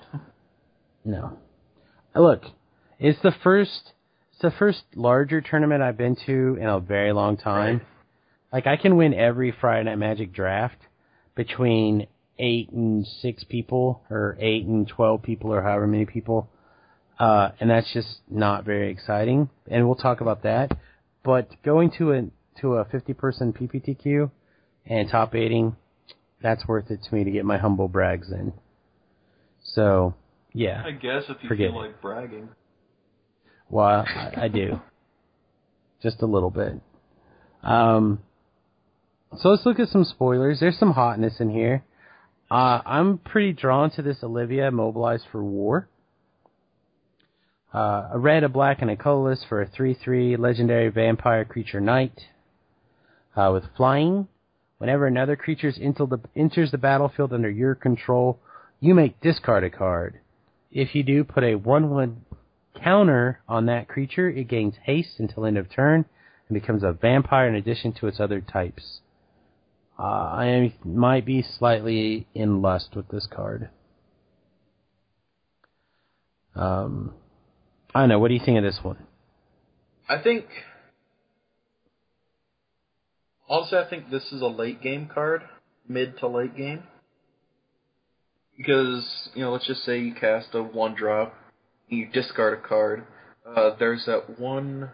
Look, it's the first larger tournament I've been to in a very long time. Right. Like, I can win every Friday Night Magic draft between 8 and 6 people, or 8 and 12 people, or however many people. And that's just not very exciting. And we'll talk about that. But going to a 50-person PPTQ and top 8ing, that's worth it to me to get my humble brags in. So, yeah. I guess if you Forget feel it. like bragging. Well, I do. Just a little bit. So let's look at some spoilers. There's some hotness in here. I'm pretty drawn to this Olivia Mobilized for War. A red, a black, and a colorless for a 3/3 legendary vampire creature knight. With flying, whenever another creature enters the battlefield under your control, you may discard a card. If you do, put a 1/1 counter on that creature. It gains haste until end of turn and becomes a vampire in addition to its other types. I might be slightly in lust with this card. I don't know. What do you think of this one? Honestly, I think this is a late game card, mid to late game. Because, let's just say you cast a 1-drop, you discard a card. There's that one,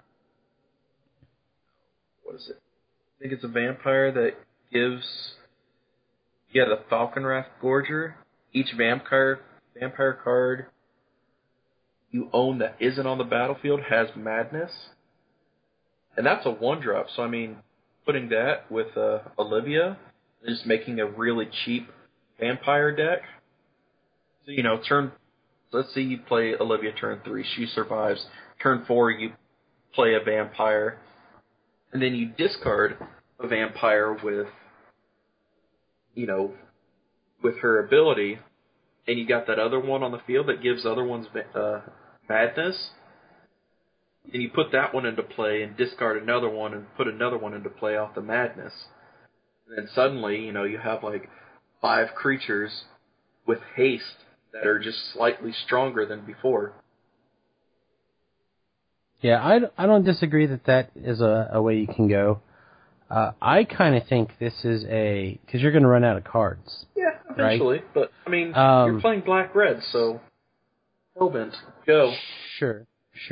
what is it? I think it's a vampire that gives, the Falconwrath Gorger. Each vampire card you own that isn't on the battlefield has madness. And that's a 1-drop, so putting that with Olivia, just making a really cheap vampire deck. So, let's say you play Olivia turn 3, she survives. Turn 4, you play a vampire. And then you discard a vampire with her ability, and you got that other one on the field that gives other ones madness. And you put that one into play and discard another one and put another one into play off the madness. And then suddenly, you have like 5 creatures with haste that are just slightly stronger than before. Yeah, I don't disagree that is a way you can go. I kind of think this is because you're going to run out of cards. Yeah, eventually. Right? But, you're playing black-red, so Hellbent, go. Sure.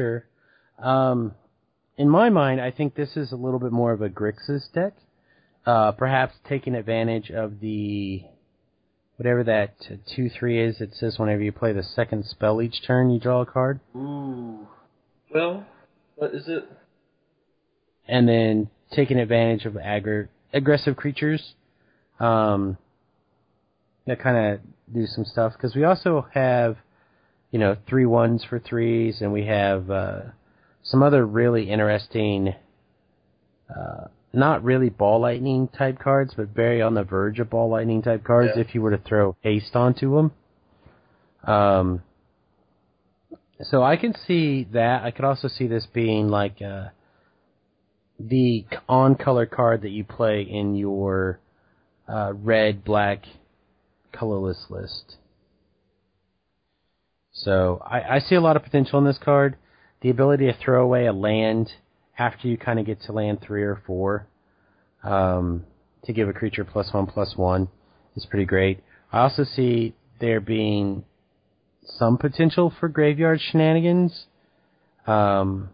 In my mind, I think this is a little bit more of a Grixis deck. Perhaps taking advantage of the whatever that 2/3 is. It says whenever you play the second spell each turn, you draw a card. Ooh. Well, what is it? And then taking advantage of aggressive creatures that kind of do some stuff. Because we also have, 3/1s for 3s, and we have some other really interesting, not really ball lightning type cards, but very on the verge of ball lightning type cards if you were to throw haste onto them. So I can see that. I could also see this being like the on-color card that you play in your red, black, colorless list. So I see a lot of potential in this card. The ability to throw away a land after you kind of get to land 3 or 4 to give a creature +1/+1 is pretty great. I also see there being some potential for graveyard shenanigans coming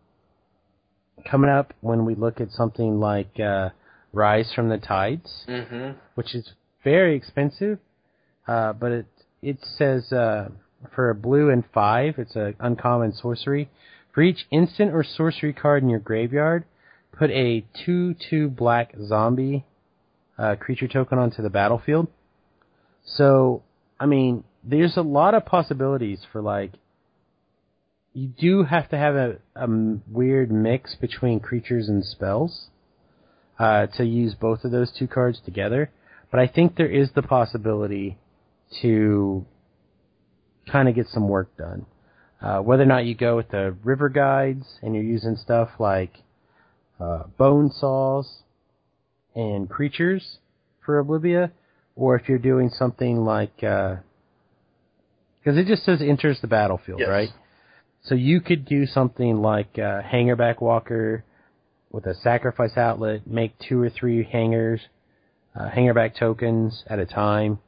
up when we look at something like Rise from the Tides, which is very expensive, but it says for a blue and 5, it's an uncommon sorcery. For each instant or sorcery card in your graveyard, put a 2/2 black zombie creature token onto the battlefield. So, there's a lot of possibilities for, you do have to have a weird mix between creatures and spells to use both of those 2 cards together. But I think there is the possibility to kind of get some work done. Whether or not you go with the river guides and you're using stuff like bone saws and creatures for Oblivia, or if you're doing something like, because it just says enters the battlefield, Yes. right? So you could do something like Hangerback Walker with a sacrifice outlet, make 2 or 3 hangers, Hangerback tokens at a time.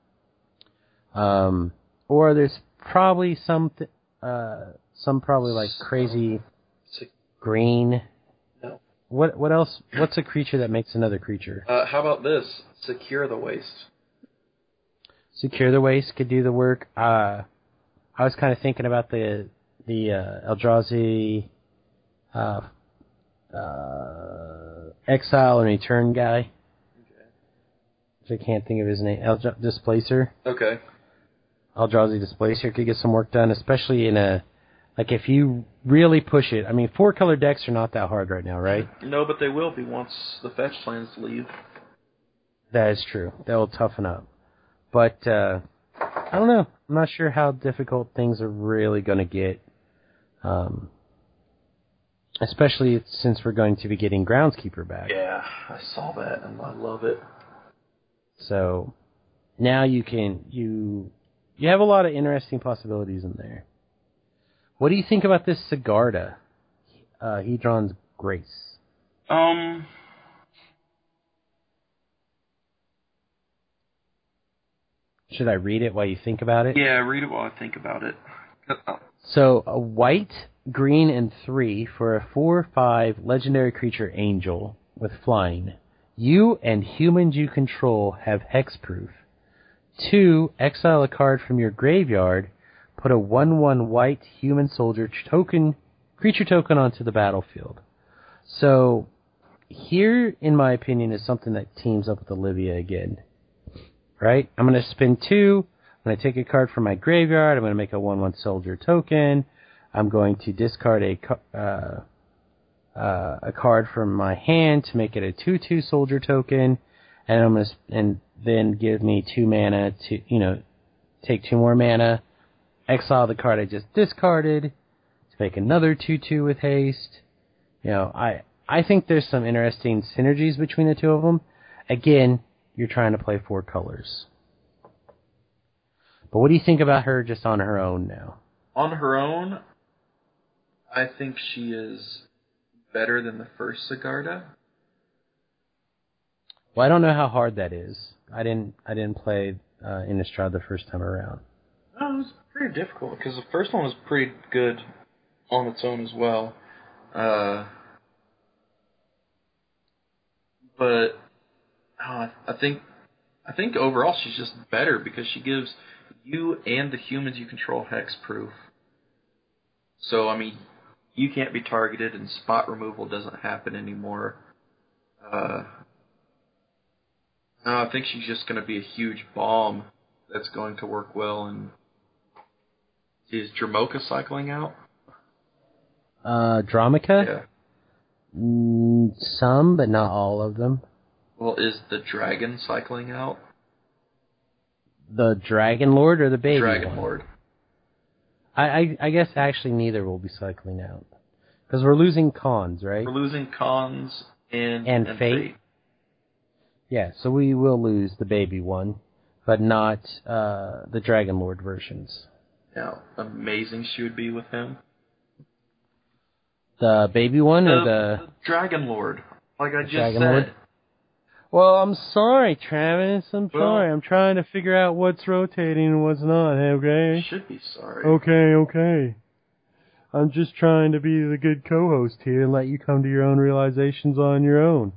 Or there's probably some probably like crazy green. No. What else? What's a creature that makes another creature? How about this? Secure the waste. Secure the Waste could do the work. I was kind of thinking about the Eldrazi Exile and Return guy. I can't think of his name. Displacer. Okay. Eldrazi Displacer could get some work done, especially in like if you really push it. I mean, 4-color decks are not that hard right now, right? No, but they will be once the fetch lands leave. That is true. They'll toughen up. But, I don't know. I'm not sure how difficult things are really going to get. Especially since we're going to be getting Groundskeeper back. Yeah, I saw that and I love it. So now you have a lot of interesting possibilities in there. What do you think about this Sigarda, Hedron's Grace? Should I read it while you think about it? Yeah, read it while I think about it. So a white, green, and 3 for a 4/5 legendary creature angel with flying. You and humans you control have hexproof. 2, exile a card from your graveyard. Put a 1/1 white human soldier creature token onto the battlefield. So here, in my opinion, is something that teams up with Olivia again. Right? I'm going to spend 2. I'm going to take a card from my graveyard. I'm going to make a 1/1 soldier token. I'm going to discard a card from my hand to make it a 2/2 soldier token, and I'm going to and then give me 2 mana to take 2 more mana, exile the card I just discarded to make another 2/2 with haste. I think there's some interesting synergies between the two of them. Again, you're trying to play 4 colors. But what do you think about her just on her own now? On her own, I think she is better than the first Sigarda. Well, I don't know how hard that is. I didn't play Innistrad the first time around. No, it was pretty difficult because the first one was pretty good on its own as well. But I think overall she's just better because she gives you and the humans you control hexproof. So I mean, you can't be targeted and spot removal doesn't happen anymore. I think she's just going to be a huge bomb that's going to work well. And is Dromoka cycling out? Dromica? Yeah. Some, but not all of them. Well, is the dragon cycling out? The Dragon Lord or the baby Dragon one? Lord. I guess actually neither will be cycling out. Because we're losing Cons, right? We're losing Cons and Fate. Yeah, so we will lose the baby one, but not the Dragon Lord versions. Now, amazing she would be with him. The baby one or the Dragon Lord, like I just Dragon said. Lord? Well, I'm sorry, Travis. Sorry. I'm trying to figure out what's rotating and what's not, okay? You should be sorry. Okay. I'm just trying to be the good co-host here and let you come to your own realizations on your own.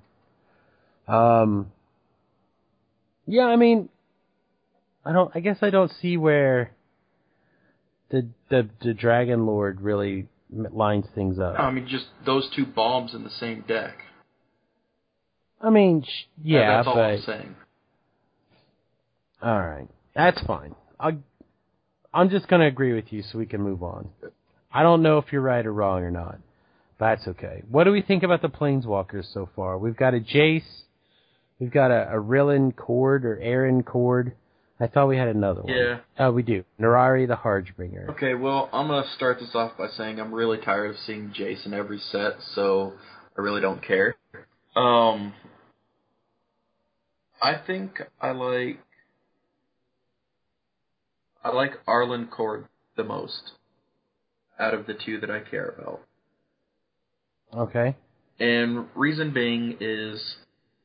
Yeah, I mean, I guess I don't see where the Dragon Lord really lines things up. I mean, just those 2 bombs in the same deck. I mean, yeah, that's all but I'm saying. All right, that's fine. I'm just gonna agree with you so we can move on. I don't know if you're right or wrong or not, but that's okay. What do we think about the Planeswalkers so far? We've got a Jace, we've got a Rillen Cord or Aaron Cord, I thought we had another one. Yeah. Oh, we do. Narari the Hargebringer. Okay, well, I'm going to start this off by saying I'm really tired of seeing Jace in every set, so I really don't care. I think I like Arlen Cord the most out of the two that I care about. Okay. And reason being is,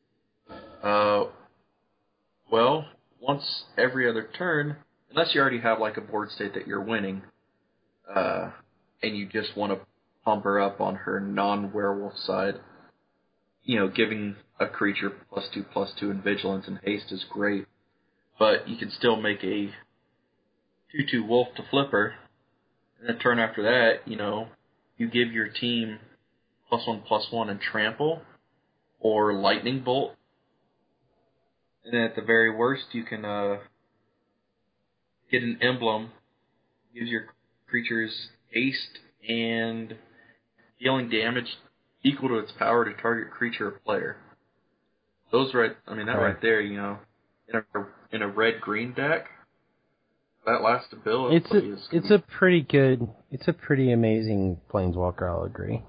once every other turn, unless you already have like a board state that you're winning, and you just want to pump her up on her non-werewolf side, giving a creature +2/+2 in vigilance and haste is great, but you can still make a 2/2 wolf to flip her, and a turn after that, you give your team +1/+1 and trample, or lightning bolt, and then at the very worst, you can get an emblem, gives your creatures haste and dealing damage equal to its power to target creature or player. Those right there, in a red-green deck, that last ability is... It's a pretty amazing Planeswalker, I'll agree.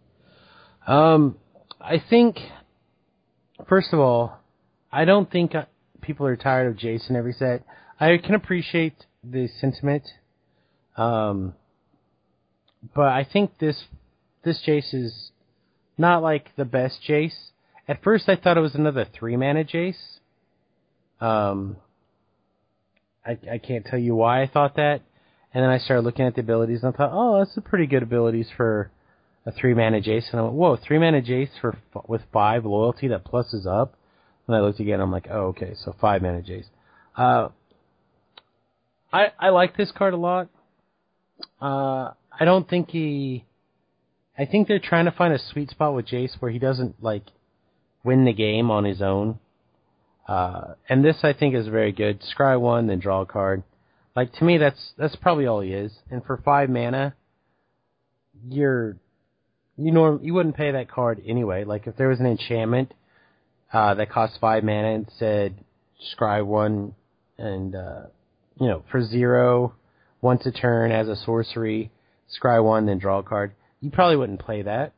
I think, first of all, I don't think people are tired of Jason every set. I can appreciate the sentiment, but I think this Jace is not like the best Jace. At first, I thought it was another 3-mana Jace. I can't tell you why I thought that, and then I started looking at the abilities, and I thought, oh, that's a pretty good abilities for a 3-mana Jace, and I went, whoa, 3-mana Jace with 5 loyalty that pluses up. And I looked again, I'm like, oh, okay, so 5-mana Jace. I like this card a lot. I don't think I think they're trying to find a sweet spot with Jace where he doesn't, win the game on his own. And this, I think, is very good. Scry 1, then draw a card. To me, that's probably all he is. And for 5 mana, you wouldn't pay that card anyway. If there was an enchantment that cost 5 mana and said scry 1 and for 0 once a turn as a sorcery, scry 1 then draw a card, you probably wouldn't play that.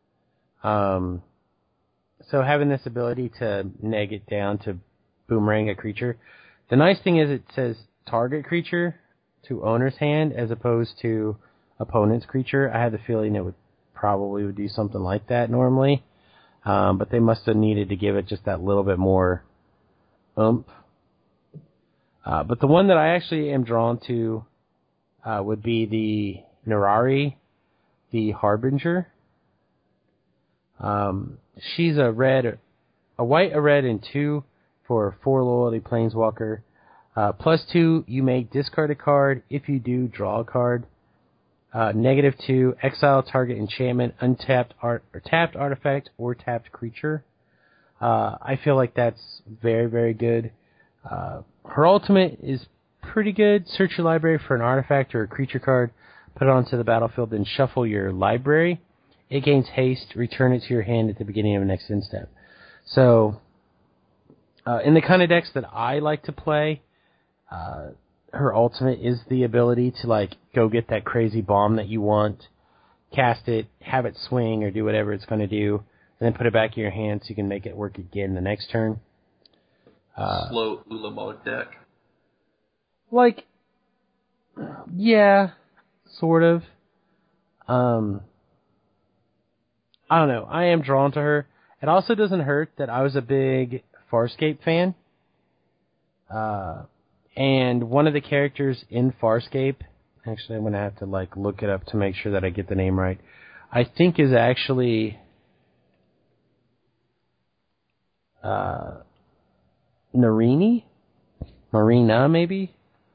So having this ability to neg it down to boomerang a creature, the nice thing is it says target creature to owner's hand as opposed to opponent's creature. I had the feeling it would do something like that normally. But they must have needed to give it just that little bit more oomph. But the one that I actually am drawn to would be the Narari, the Harbinger. She's a white, a red, and 2 for 4 loyalty Planeswalker. +2, you may discard a card. If you do, draw a card. -2, exile target enchantment, untapped tapped artifact, or tapped creature. I feel like that's very, very good. Her ultimate is pretty good. Search your library for an artifact or a creature card, put it onto the battlefield, then shuffle your library. It gains haste, return it to your hand at the beginning of the next end step. So, in the kind of decks that I like to play, her ultimate is the ability to go get that crazy bomb that you want, cast it, have it swing or do whatever it's going to do, and then put it back in your hand so you can make it work again the next turn. Slow Ulamog deck. Yeah, sort of. I don't know. I am drawn to her. It also doesn't hurt that I was a big Farscape fan. And one of the characters in Farscape, actually I'm going to have to look it up to make sure that I get the name right, I think is actually Narini? Marina, maybe?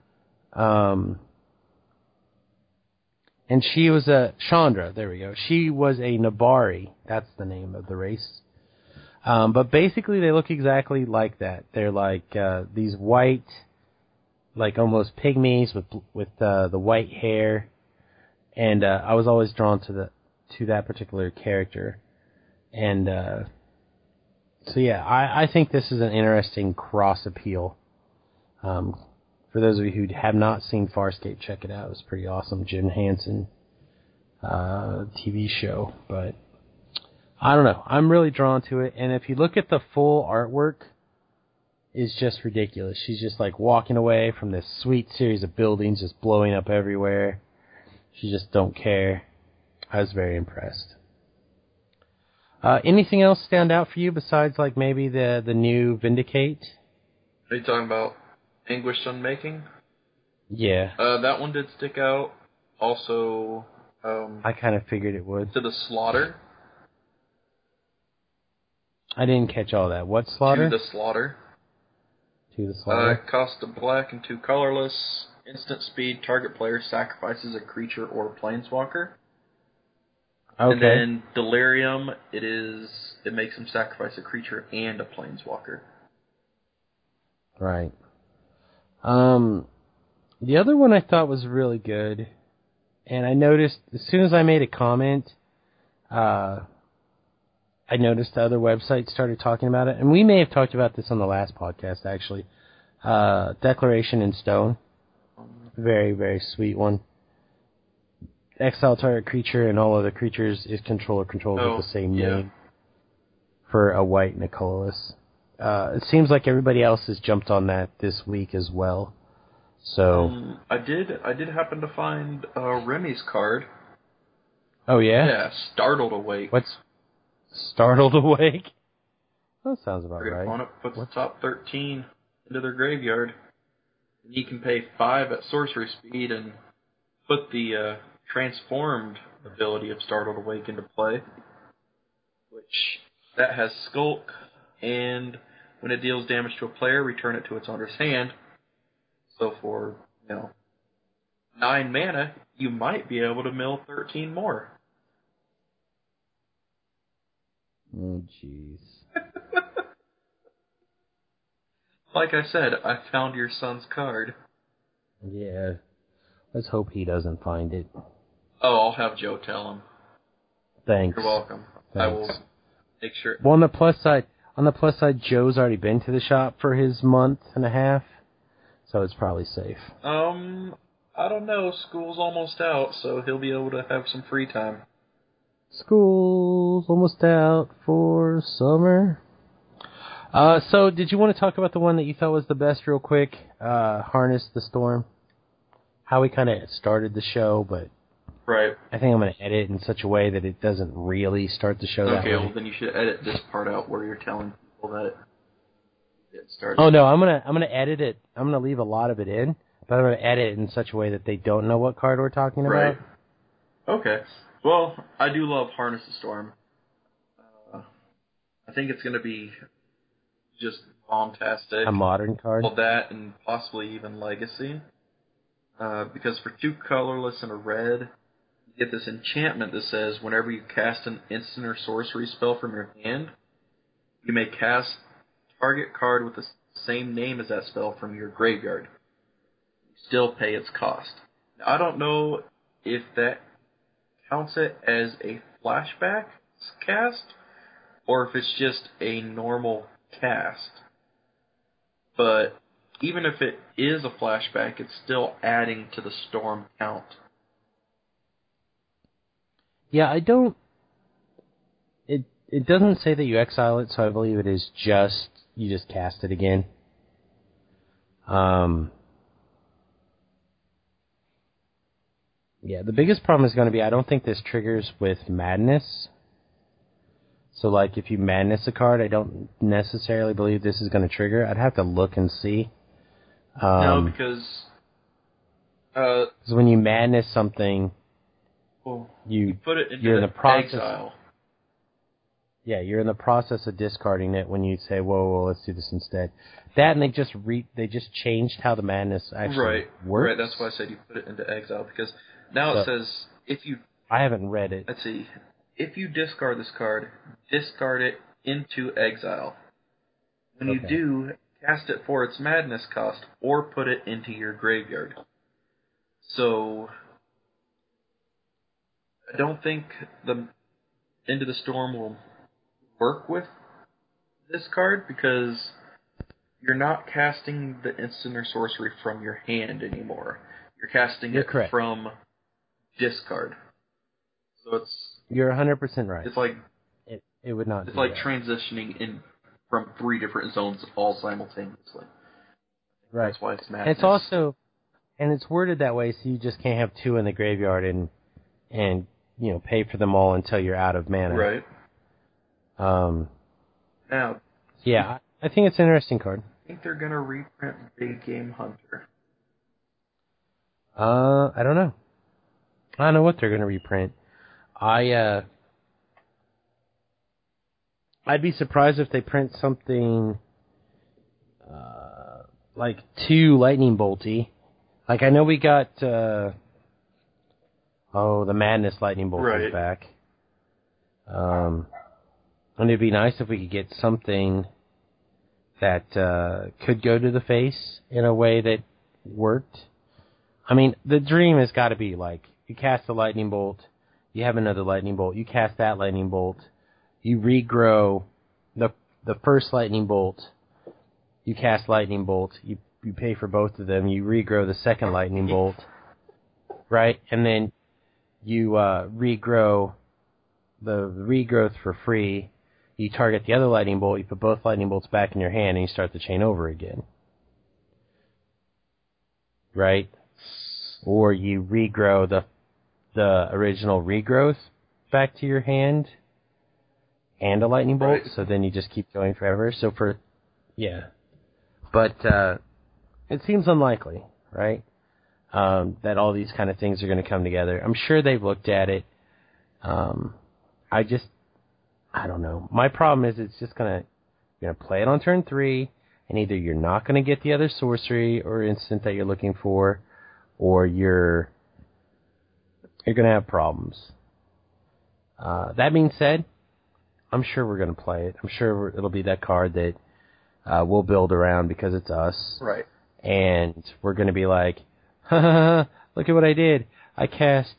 And she was Chandra, there we go. She was a Nabari. That's the name of the race. But basically they look exactly like that. They're these white, almost pygmies with the white hair. And I was always drawn to that particular character. And so yeah, I think this is an interesting cross appeal. For those of you who have not seen Farscape, check it out. It was pretty awesome. Jim Henson TV show. But I don't know. I'm really drawn to it. And if you look at the full artwork, it's just ridiculous. She's just like walking away from this sweet series of buildings just blowing up everywhere. She just don't care. I was very impressed. Anything else stand out for you besides like maybe the new Vindicate? Are you talking about Anguished Unmaking? Yeah. That one did stick out. Also, I kind of figured it would. To the Slaughter. I didn't catch all that. What Slaughter? To the Slaughter. To the Slaughter. Cost a black and 2 colorless. Instant speed. Target player sacrifices a creature or planeswalker. Okay. And then Delirium, it makes him sacrifice a creature and a planeswalker. Right. The other one I thought was really good, and I noticed as soon as I made a comment, I noticed the other websites started talking about it, and we may have talked about this on the last podcast, actually. Declaration in Stone. Very, very sweet one. Exile target creature and all other creatures is controlled with the same name for a white and a colorless. It seems like everybody else has jumped on that this week as well. So I did happen to find Remy's card. Oh yeah? Yeah, Startled Awake. What's Startled Awake? That sounds about Target right. opponent puts the top 13 into their graveyard. And you can pay 5 at sorcery speed and put the transformed ability of Startled Awake into play. Which, that has Skulk, and when it deals damage to a player, return it to its owner's hand. So for, 9 mana, you might be able to mill 13 more. Oh, jeez. Like I said, I found your son's card. Yeah. Let's hope he doesn't find it. Oh, I'll have Joe tell him. Thanks. You're welcome. Thanks. I will make sure. Well, on the plus side, Joe's already been to the shop for his month and a half, so it's probably safe. I don't know. School's almost out, so he'll be able to have some free time. School's almost out for summer. So did you want to talk about the one that you thought was the best real quick? Harness the Storm. How we kind of started the show, but right. I think I'm going to edit it in such a way that it doesn't really start the show that way. Okay, well then you should edit this part out where you're telling people that it started. Oh no, I'm gonna edit it. I'm gonna leave a lot of it in, but I'm gonna edit it in such a way that they don't know what card we're talking about. Right. Okay. Well, I do love Harness the Storm. I think it's going to be just bombastic. A modern card? Well, that and possibly even Legacy. Because for 2 colorless and a red, you get this enchantment that says whenever you cast an instant or sorcery spell from your hand, you may cast target card with the same name as that spell from your graveyard. You still pay its cost. Now, I don't know if that counts it as a flashback cast, or if it's just a normal cast. But even if it is a flashback, it's still adding to the storm count. Yeah, I don't... It doesn't say that you exile it, so I believe it is just... You just cast it again. Yeah, the biggest problem is going to be I don't think this triggers with Madness. So, like, if you Madness a card, I don't necessarily believe this is going to trigger. I'd have to look and see. No, because... when you Madness something, you put it into you're in the process, exile. Yeah, you're in the process of discarding it when you say, whoa, let's do this instead. That, and they just changed how the Madness actually works. Right, that's why I said you put it into exile, because now it says if you... I haven't read it. Let's see. If you discard this card, discard it into exile. When you do, cast it for its Madness cost, or put it into your graveyard. So, I don't think the Into the Storm will work with this card, because you're not casting the instant or sorcery from your hand anymore. You're casting You're it correct. from discard. So You're 100% right. it's like it would not. it's do like that. transitioning in from 3 different zones all simultaneously. Right. That's why it's madness. It's also, and it's worded that way so you just can't have 2 in the graveyard and pay for them all until you're out of mana. Right. Now. Yeah, I think it's an interesting card. I think they're gonna reprint Big Game Hunter. I don't know. I don't know what they're gonna reprint. I'd be surprised if they print something like too lightning bolty. Like I know we got the Madness Lightning Bolt Right. is back. And it'd be nice if we could get something that could go to the face in a way that worked. I mean, the dream has got to be like you cast a lightning bolt, you have another lightning bolt, you cast that lightning bolt, you regrow the first lightning bolt, you cast lightning bolt, you pay for both of them, you regrow the second lightning bolt, right? And then you regrow the regrowth for free. You target the other lightning bolt, you put both lightning bolts back in your hand, and you start the chain over again. Right? Or you regrow the original regrowth back to your hand and a lightning bolt, Right. so then you just keep going forever. But it seems unlikely, right? That all these kind of things are going to come together. I'm sure they've looked at it. I don't know. My problem is it's just you're gonna play it on turn 3, and either you're not gonna get the other sorcery or instant that you're looking for, or you're gonna have problems. That being said, I'm sure we're gonna play it. I'm sure it'll be that card that we'll build around because it's us. Right. And we're gonna be like, ha ha ha, look at what I did. I cast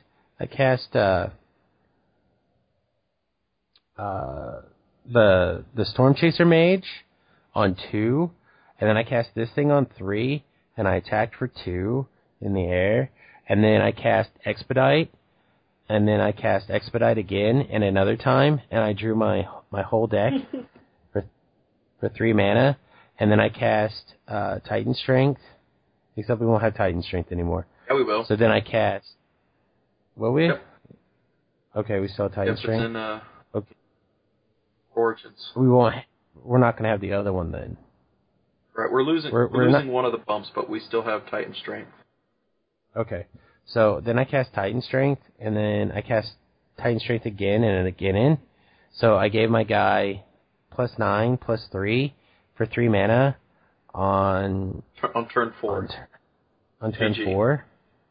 the Storm Chaser Mage on 2, and then I cast this thing on 3, and I attacked for 2 in the air, and then I cast Expedite, and then I cast Expedite again, and another time, and I drew my whole deck for 3 mana, and then I cast Titan Strength, except we won't have Titan Strength anymore. Yeah, we will. So then I cast... Will we? Yep. Okay, we still have Titan Yes, Strength. it's in Okay. Origins. We're not going to have the other one then. Right, we're losing one of the bumps, but we still have Titan Strength. Okay. So then I cast Titan Strength, and then I cast Titan Strength again and again in. So I gave my guy +9, +3 for 3 mana on turn 4. On turn GG. 4.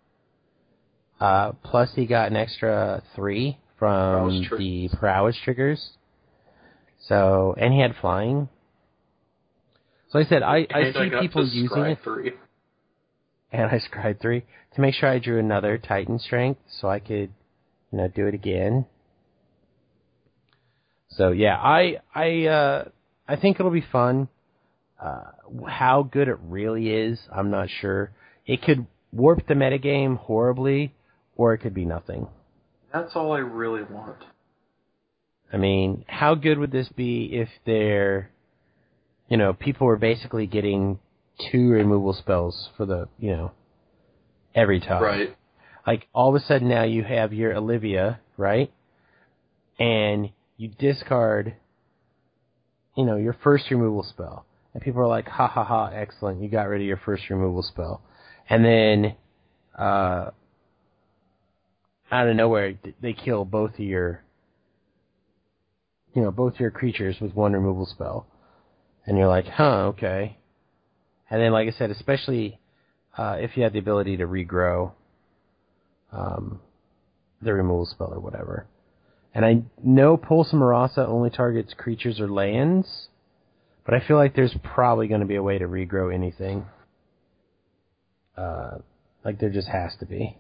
Plus he got an extra 3 from the prowess triggers. So, and he had flying. So like I said, I see people using it. 3. And I scried 3 to make sure I drew another Titan Strength so I could, do it again. So yeah, I think it'll be fun. How good it really is, I'm not sure. It could warp the metagame horribly, or it could be nothing. That's all I really want. I mean, how good would this be if people were basically getting 2 removal spells for the, every time. Right. Like, all of a sudden now you have your Olivia, right? And you discard, your first removal spell. And people are like, ha ha ha, excellent, you got rid of your first removal spell. And then, out of nowhere, they kill both of your creatures with 1 removal spell. And you're like, huh, okay. And then, like I said, especially if you have the ability to regrow the removal spell or whatever. And I know Pulse and Marasa only targets creatures or lands, but I feel like there's probably going to be a way to regrow anything. Like there just has to be.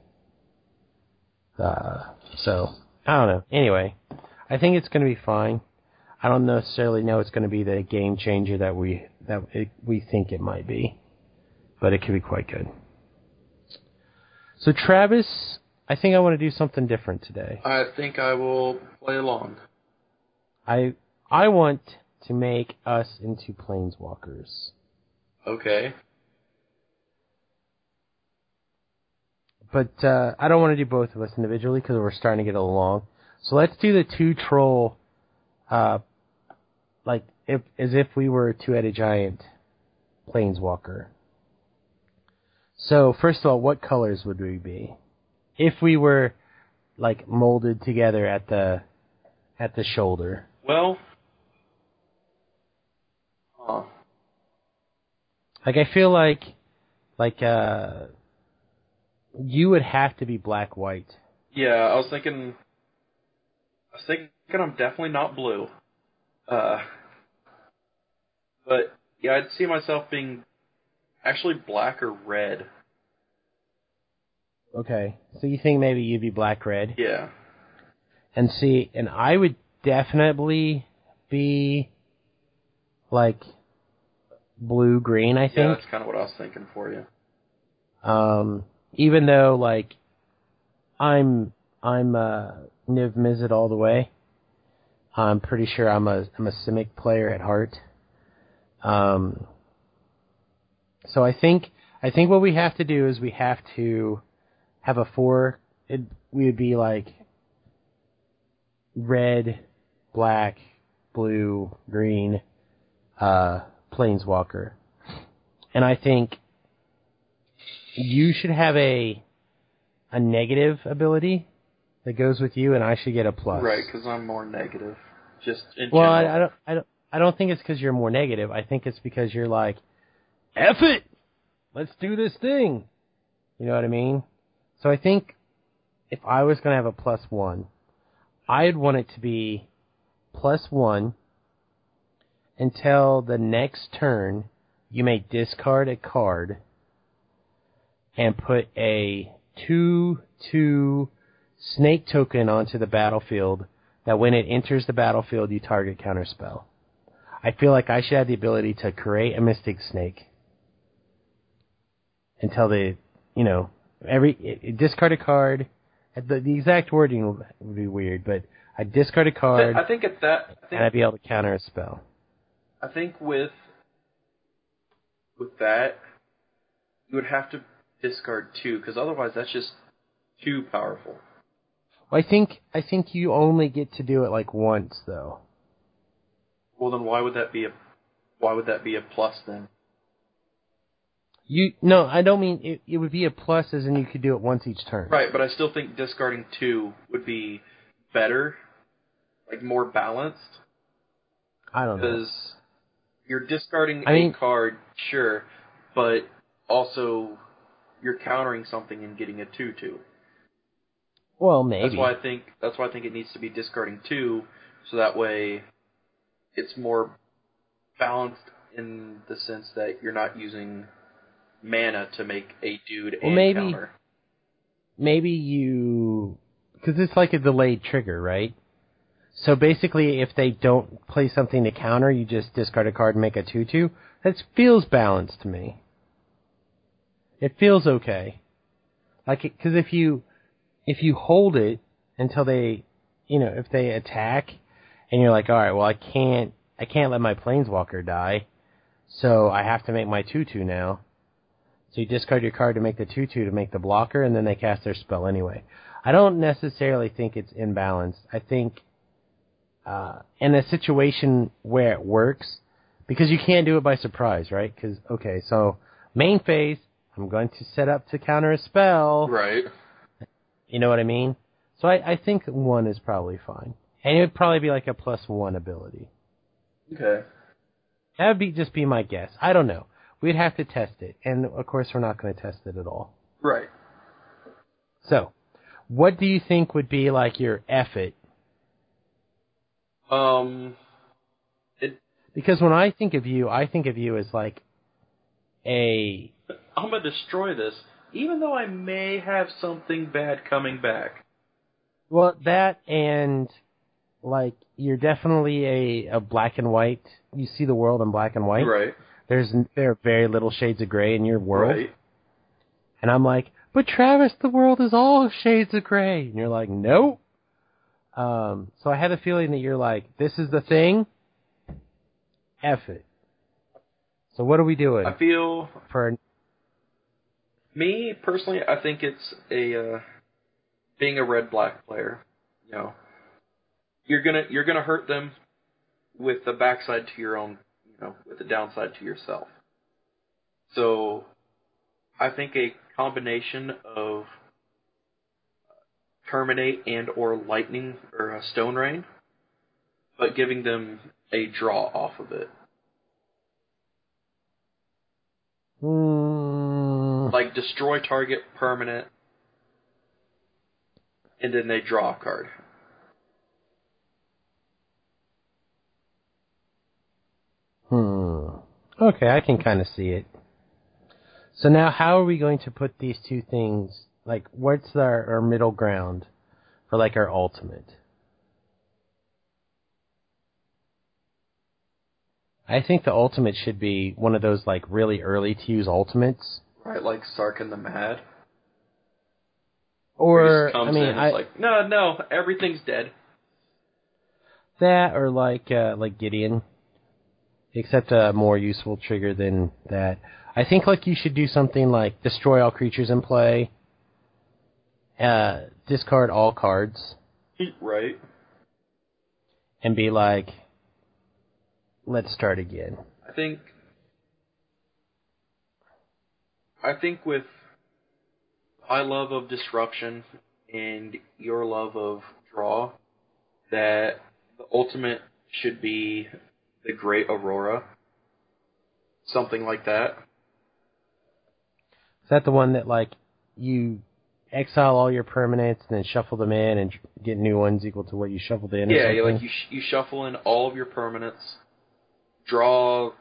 So, I don't know. Anyway, I think it's going to be fine. I don't necessarily know it's going to be the game changer that we think it might be, but it could be quite good. So Travis, I think I want to do something different today. I think I will play along. I want to make us into planeswalkers. Okay. But I don't want to do both of us individually because we're starting to get along. So let's do the two troll, as if we were a two-headed giant planeswalker. So first of all, what colors would we be if we were like molded together at the shoulder? Well, like I feel like you would have to be black-white. yeah, I was thinking I'm definitely not blue. But yeah, I'd see myself being actually black or red. Okay, so you think maybe you'd be black-red? Yeah. And I would definitely be like blue-green, I think. Yeah, that's kind of what I was thinking for you. Even though like I'm Niv Mizzet all the way. I'm pretty sure I'm a Simic player at heart. So I think what we have to do is we have to have a we would be like red, black, blue, green, planeswalker. And I think you should have a negative ability that goes with you, and I should get a plus. Right, because I'm more negative. Just in well, general. I don't think it's because you're more negative. I think it's because you're like, F it! Let's do this thing! You know what I mean? So I think if I was going to have a +1, I'd want it to be +1 until the next turn you may discard a card and put a 2/2 snake token onto the battlefield that when it enters the battlefield you target counterspell. I feel like I should have the ability to create a Mystic Snake until discard a card. The exact wording would be weird, but I discard a card I think and I'd be able to counter a spell. I think with that, you would have to discard 2, because otherwise that's just too powerful. Well, I think you only get to do it like once, though. Well, then why would that be a plus then? No, I don't mean it would be a plus as in you could do it once each turn. Right, but I still think discarding 2 would be better, like more balanced. I don't know. Because you're discarding a card, sure, but also you're countering something and getting a 2/2. Well, maybe. That's why I think it needs to be discarding 2, so that way it's more balanced in the sense that you're not using mana to make a dude and counter. Maybe because it's like a delayed trigger, right? So basically, if they don't play something to counter, you just discard a card and make a 2/2. That feels balanced to me. It feels okay. Because if you hold it until they, if they attack, and you're like, all right, well, I can't let my planeswalker die, so I have to make my 2/2 now. So you discard your card to make the 2/2 to make the blocker, and then they cast their spell anyway. I don't necessarily think it's imbalanced. I think in a situation where it works, because you can't do it by surprise, right? Because, okay, so main phase, I'm going to set up to counter a spell. Right. You know what I mean? So I think 1 is probably fine. And it would probably be like a +1 ability. Okay. That would just be my guess. I don't know. We'd have to test it. And, of course, we're not going to test it at all. Right. So, what do you think would be like your effort? Because when I think of you as like I'm gonna destroy this, even though I may have something bad coming back. Well, that and like, you're definitely a black and white. You see the world in black and white. Right. There are very little shades of gray in your world. Right. And I'm like, but Travis, the world is all shades of gray. And you're like, nope. So I had the feeling that you're like, this is the thing. F it. So what are we doing? I feel, for me personally, I think it's being a red-black player. You know, you're gonna hurt them with the backside to your own, with the downside to yourself. So I think a combination of Terminate and or Lightning or a Stone Rain, but giving them a draw off of it. Like destroy target permanent, and then they draw a card. Okay, I can kind of see it. So now how are we going to put these two things, like, what's our middle ground for, like, our ultimate? I think the ultimate should be one of those, like, really early to use ultimates. Right, like Sarkhan the Mad. Or, he just comes in and it's like, no, everything's dead. That, or like Gideon. Except a more useful trigger than that. I think, like, you should do something like destroy all creatures in play, discard all cards. Right. And be like, let's start again. I think with my love of disruption and your love of draw, that the ultimate should be the Great Aurora. Something like that. Is that the one that, like, you exile all your permanents and then shuffle them in and get new ones equal to what you shuffled in? Yeah, or something? you shuffle in all of your permanents, draw,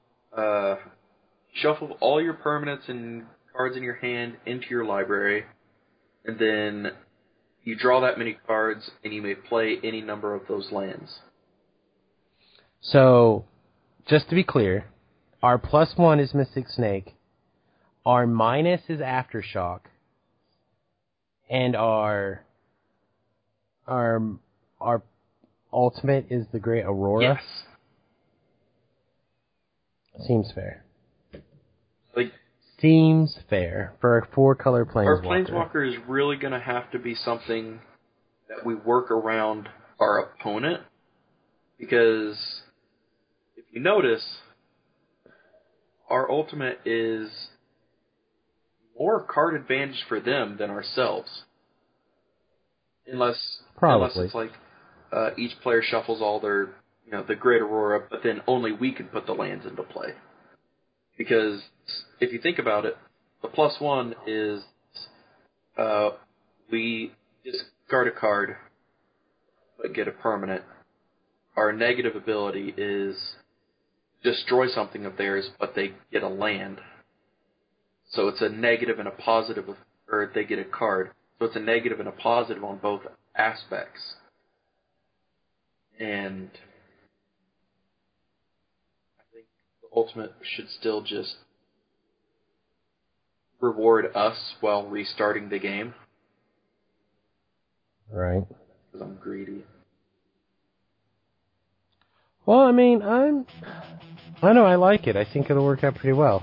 shuffle all your permanents and cards in your hand into your library, and then you draw that many cards, and you may play any number of those lands. So, just to be clear, our +1 is Mystic Snake, our minus is Aftershock, and our ultimate is the Great Aurora? Yes. Seems fair. Like, seems fair for a 4-color Planeswalker. Our Planeswalker is really going to have to be something that we work around our opponent, because if you notice, our ultimate is more card advantage for them than ourselves. Unless it's like each player shuffles all their, the Great Aurora, but then only we can put the lands into play. Because if you think about it, the +1 is we discard a card but get a permanent. Our negative ability is destroy something of theirs, but they get a land. So it's a negative and a positive, or they get a card. So it's a negative and a positive on both aspects. And I think the ultimate should still just reward us while restarting the game. Right. Because I'm greedy. Well, I mean, I know I like it. I think it'll work out pretty well.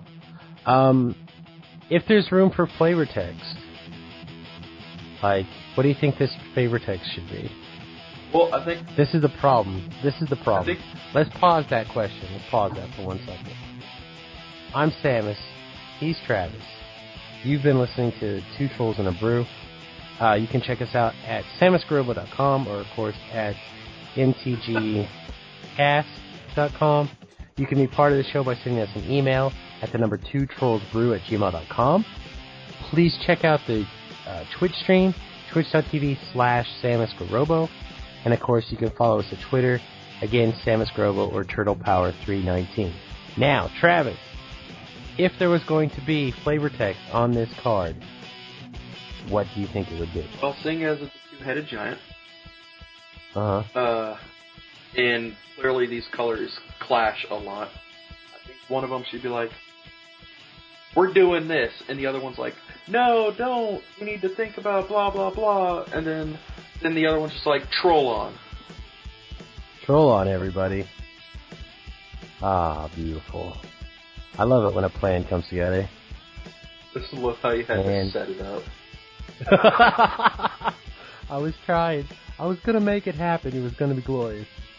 If there's room for flavor text, like, what do you think this flavor text should be? Well, I think this is the problem. Let's pause that question. Let's pause that for 1 second. I'm Samus. He's Travis. You've been listening to Two Trolls and a Brew. You can check us out at samusgarobo.com or, of course, at mtgcast.com. You can be part of the show by sending us an email at the number 2trollsbrew@gmail.com. Please check out the Twitch stream, twitch.tv/samusgarobo. And, of course, you can follow us at Twitter, again, samusgarobo or turtlepower319. Now, Travis, if there was going to be flavor text on this card, what do you think it would be? Well, seeing as it's a two-headed giant, And clearly these colors clash a lot. I think one of them should be like, we're doing this, and the other one's like, no, don't, you need to think about blah, blah, blah, and then the other one's just like, troll on. Troll on, everybody. Ah, beautiful. I love it when a plan comes together. This is how you had to set it up. I was trying. I was going to make it happen. It was going to be glorious.